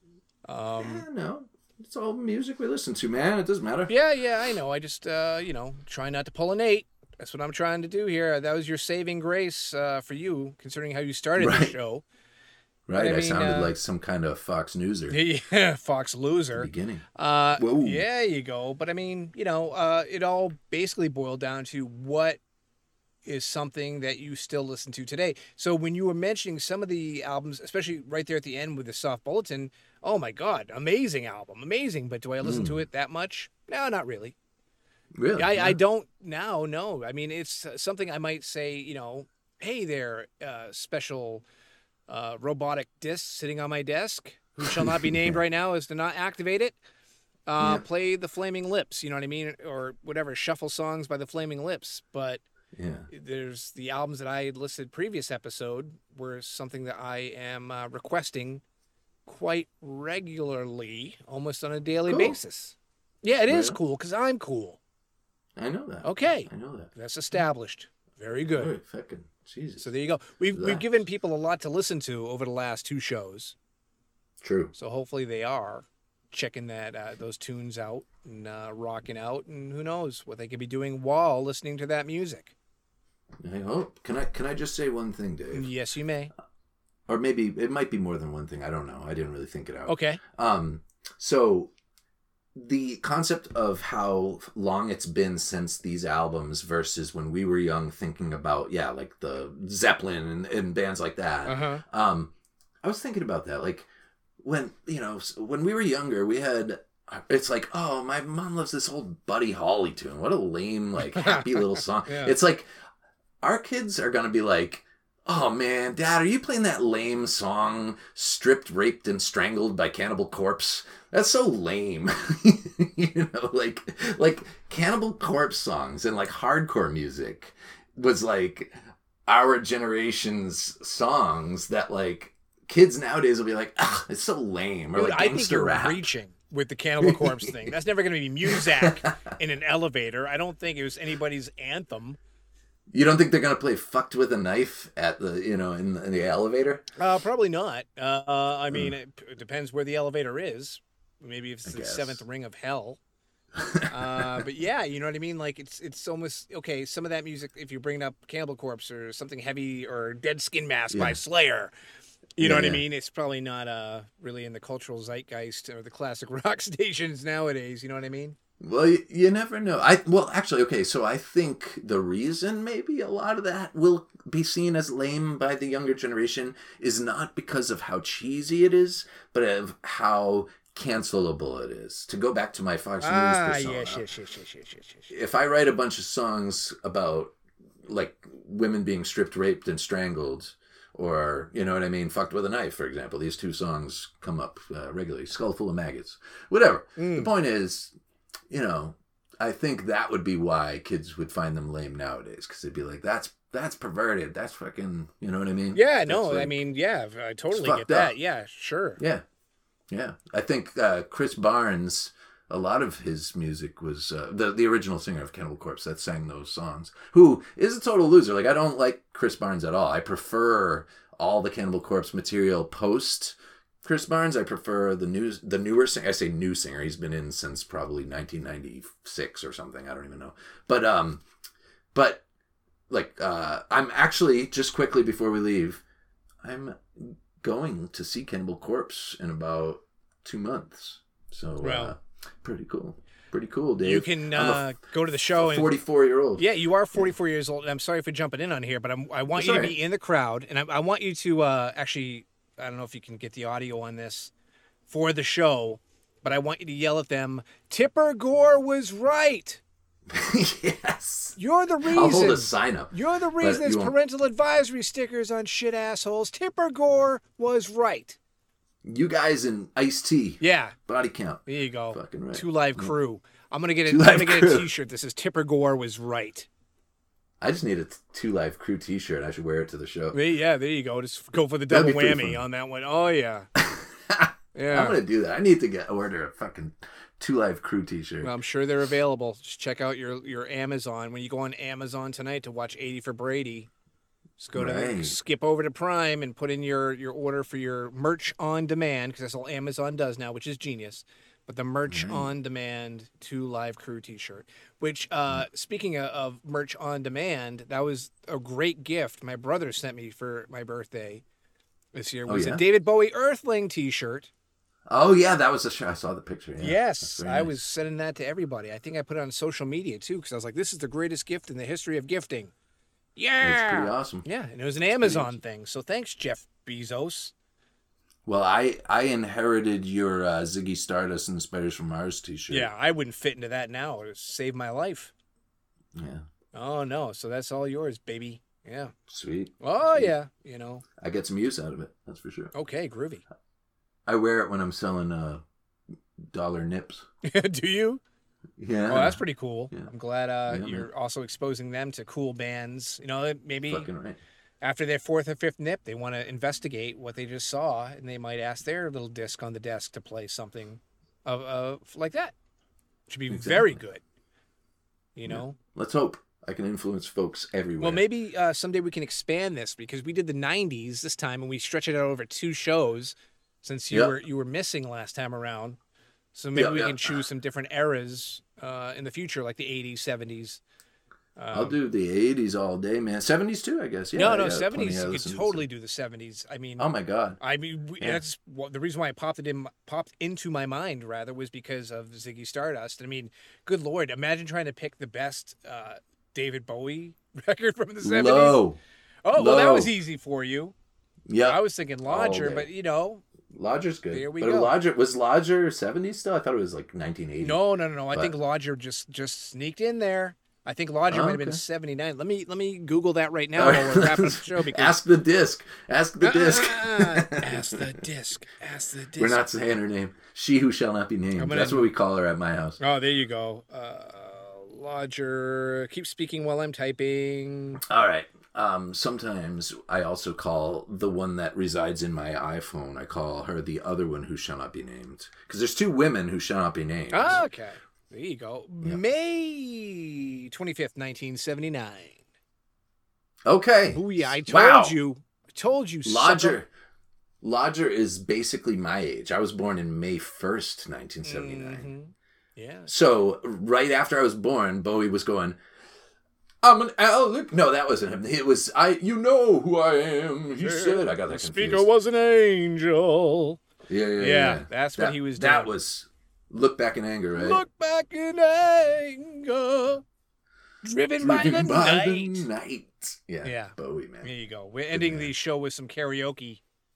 No, it's all music we listen to, man. It doesn't matter. Yeah, I know. I just, try not to pull a Nate. That's what I'm trying to do here. That was your saving grace for you, considering how you started the show. Right, I sounded like some kind of Fox Newser. Yeah, Fox loser. At the beginning. Whoa. Yeah, you go. But I mean, it all basically boiled down to what is something that you still listen to today. So when you were mentioning some of the albums, especially right there at the end with the Soft Bulletin, oh my God, amazing album, amazing. But do I listen to it that much? No, not really. Really? I don't now, no. I mean, it's something I might say, hey there, special robotic disc sitting on my desk, who shall not be named right now as to not activate it. Play the Flaming Lips, you know what I mean? Or whatever, shuffle songs by the Flaming Lips. But there's the albums that I had listed previous episode were something that I am requesting quite regularly, almost on a daily basis. Yeah, it is cool because I'm cool. I know that. Okay. I know that. That's established. Very good. Very fucking Jesus. So there you go. We've given people a lot to listen to over the last 2 shows. True. So hopefully they are checking those tunes out and rocking out, and who knows what they could be doing while listening to that music. I hope. Can I just say one thing, Dave? Yes, you may. Or maybe it might be more than one thing. I don't know. I didn't really think it out. Okay. So the concept of how long it's been since these albums versus when we were young, thinking about like the Zeppelin and bands like that. I was thinking about that, like when we were younger, we had. It's like, oh, my mom loves this old Buddy Holly tune. What a lame, like, happy little song. It's like, our kids are going to be like, oh, man, Dad, are you playing that lame song, Stripped, Raped, and Strangled by Cannibal Corpse? That's so lame. Like Cannibal Corpse songs and, like, hardcore music was, like, our generation's songs that, like, kids nowadays will be like, ah, it's so lame. Or, dude, like, I think gangster you're rap. reaching with the Cannibal Corpse thing. That's never going to be Muzak in an elevator. I don't think it was anybody's anthem. You don't think they're going to play Fucked with a Knife at the, in the elevator? Probably not. I mean, it depends where the elevator is. Maybe if it's the 7th ring of hell. But yeah, you know what I mean? Like, it's almost, okay, some of that music, if you bring up Cannibal Corpse or something heavy or Dead Skin Mask by Slayer, you know what I mean? It's probably not really in the cultural zeitgeist or the classic rock stations nowadays, you know what I mean? Well, you never know. Actually, okay, so I think the reason maybe a lot of that will be seen as lame by the younger generation is not because of how cheesy it is, but of how cancelable it is. To go back to my Fox News persona. Yes. If I write a bunch of songs about like women being stripped, raped, and strangled, or you know what I mean, fucked with a knife, for example, these two songs come up regularly. Skull full of maggots, whatever. The point is, you know, I think that would be why kids would find them lame nowadays, because they'd be like, that's perverted. That's fucking, you know what I mean? Yeah, That's no, like, I mean, yeah, I totally fucked get that. up. Yeah, sure. Yeah. I think Chris Barnes, a lot of his music was the original singer of Cannibal Corpse that sang those songs, who is a total loser. Like, I don't like Chris Barnes at all. I prefer all the Cannibal Corpse material post Chris Barnes. I prefer the newer singer. I say new singer. He's been in since probably 1996 or something. I don't even know. But like, I'm actually, just quickly before we leave, I'm going to see Cannibal Corpse in about 2 months. So, Well, pretty cool. Pretty cool, Dave. You can go to the show. 44-year-old. Yeah, you are 44 years old. And I'm sorry for jumping in on here, but I want you to be in the crowd, and I want you to actually, I don't know if you can get the audio on this for the show, but I want you to yell at them, Tipper Gore was right. Yes. You're the reason. I'll hold a sign up. You're the reason there's parental advisory stickers on shit assholes. Tipper Gore was right. You guys in Ice-T. Yeah. Body count. There you go. Fucking right. 2 Live Crew. I'm gonna get a T-shirt that says Tipper Gore was right. I just need a 2 Live Crew T-shirt. I should wear it to the show. Yeah, there you go. Just go for the double That'd be pretty whammy fun. on that one. Oh yeah. Yeah. I'm gonna do that. I need to order a fucking 2 Live Crew T-shirt. Well, I'm sure they're available. Just check out your Amazon. When you go on Amazon tonight to watch 80 for Brady, just go to skip over to Prime and put in your order for your merch on demand, because that's all Amazon does now, which is genius. But the merch on demand 2 Live Crew T-shirt, which speaking of merch on demand, that was a great gift my brother sent me for my birthday this year. Was a David Bowie Earthling T-shirt. Oh yeah, that was I saw the picture. Yeah. Yes, I was sending that to everybody. I think I put it on social media too, because I was like, "This is the greatest gift in the history of gifting." Yeah, it's pretty awesome. Yeah, and it was an Amazon thing. So thanks, Jeff Bezos. Well, I inherited your Ziggy Stardust and Spiders from Mars T-shirt. Yeah, I wouldn't fit into that now. It would save my life. Yeah. Oh no, so that's all yours, baby. Yeah. Sweet. Oh Sweet. yeah, you know. I get some use out of it. That's for sure. Okay, groovy. I wear it when I'm selling dollar nips. Do you? Yeah. Oh, that's pretty cool. Yeah. I'm glad Yeah, you're man. also exposing them to cool bands. You know, maybe Fucking right. after their 4th or 5th nip, they want to investigate what they just saw, and they might ask their little disc on the desk to play something of like that. Should be very good. You know? Let's hope I can influence folks everywhere. Well, maybe someday we can expand this, because we did the 90s this time, and we stretched it out over 2 shows since you were missing last time around. So maybe we can choose some different eras in the future, like the 80s, 70s. I'll do the 80s all day, man. 70s too, I guess. Yeah, no, I got 70s. plenty I You listen could to. totally do the 70s. I mean, Oh my god. That's the reason why it popped into my mind, rather, was because of Ziggy Stardust. I mean, good Lord, imagine trying to pick the best David Bowie record from the 70s. Low. Oh, well, that Low. was easy for you. Yeah. I was thinking Lodger, day. but you know. Lodger's good. There we but go. Was Lodger 70s still? I thought it was like 1980. No. I think Lodger just sneaked in there. I think Lodger might have been okay. 79. Let me Google that right now while we're wrapping up the show. Because Ask the disc. Ask the disc. Ask the disc. Ask the disc. We're not saying her name. She who shall not be named. That's what we call her at my house. Oh, there you go. Lodger. Keep speaking while I'm typing. All right. Sometimes I also call the one that resides in my iPhone, I call her the other one who shall not be named. Because there's 2 women who shall not be named. Okay. There you go. Yeah. May 25th, 1979. Okay. Oh, yeah. I Wow. told you. Lodger is basically my age. I was born in May 1st, 1979. Mm-hmm. Yeah. So right after I was born, Bowie was going, I'm an Alec. No, that wasn't him. It was, you know who I am. He said, I got that The confused. speaker was an angel. Yeah. That's what he was doing. That was Look Back in Anger, right? Look back in anger. Driven by the night. night. Yeah. Yeah. Bowie, man. There you go. We're ending the show with some karaoke.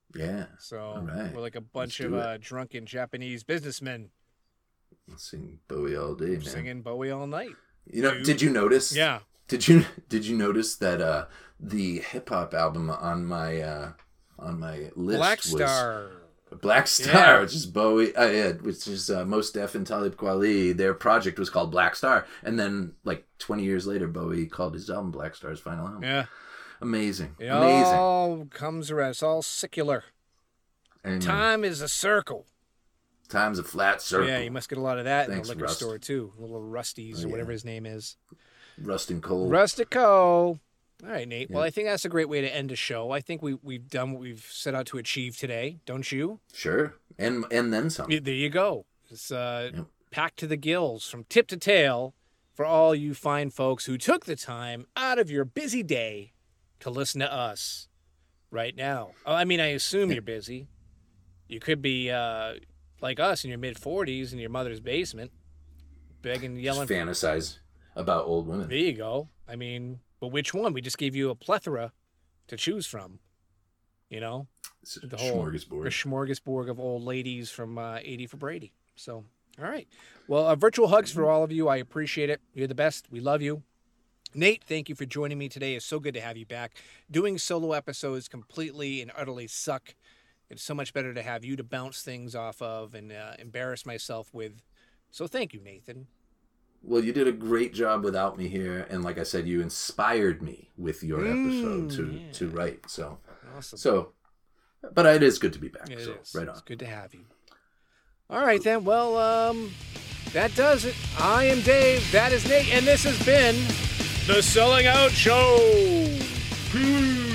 Yeah. So All right. we're like a bunch Let's do of drunken Japanese businessmen Let's sing Bowie all day, man. singing Bowie all night. You know, did you notice? Yeah. Did you notice that the hip hop album on my list Black was Star. Black Star, Yeah. which is Bowie, which is Mos Def and Talib Kweli. Their project was called Black Star, and then like 20 years later, Bowie called his album Black Star's final album. Yeah. Amazing, It amazing. all comes around. It's all secular. And Time is a circle. time's a flat circle. Yeah, you must get a lot of that Thanks, in the liquor Rust. store too. Little Rusties or whatever his name is. Rust and cold. Rustico. All right, Nate. Well, I think that's a great way to end a show. I think we've done what we've set out to achieve today, don't you? Sure, and then some. Yeah, there you go. It's packed to the gills from tip to tail for all you fine folks who took the time out of your busy day to listen to us right now. Oh, I mean, I assume you're busy. You could be like us in your mid-40s in your mother's basement, begging, yelling. Just fantasize about old women. There you go. I mean, but which one? We just gave you a plethora to choose from. You know? It's a The whole smorgasbord. the smorgasbord of old ladies from 80 for Brady. So, all right. Well, virtual hugs for all of you. I appreciate it. You're the best. We love you. Nate, thank you for joining me today. It's so good to have you back. Doing solo episodes completely and utterly suck. It's so much better to have you to bounce things off of and embarrass myself with. So thank you, Nathan. Well, you did a great job without me here, and like I said, you inspired me with your episode to write. So, Awesome. But it is good to be back. It so, is. right on. It's good to have you. All right, then. Well, that does it. I am Dave. That is Nate. And this has been The Selling Out Show. Peace.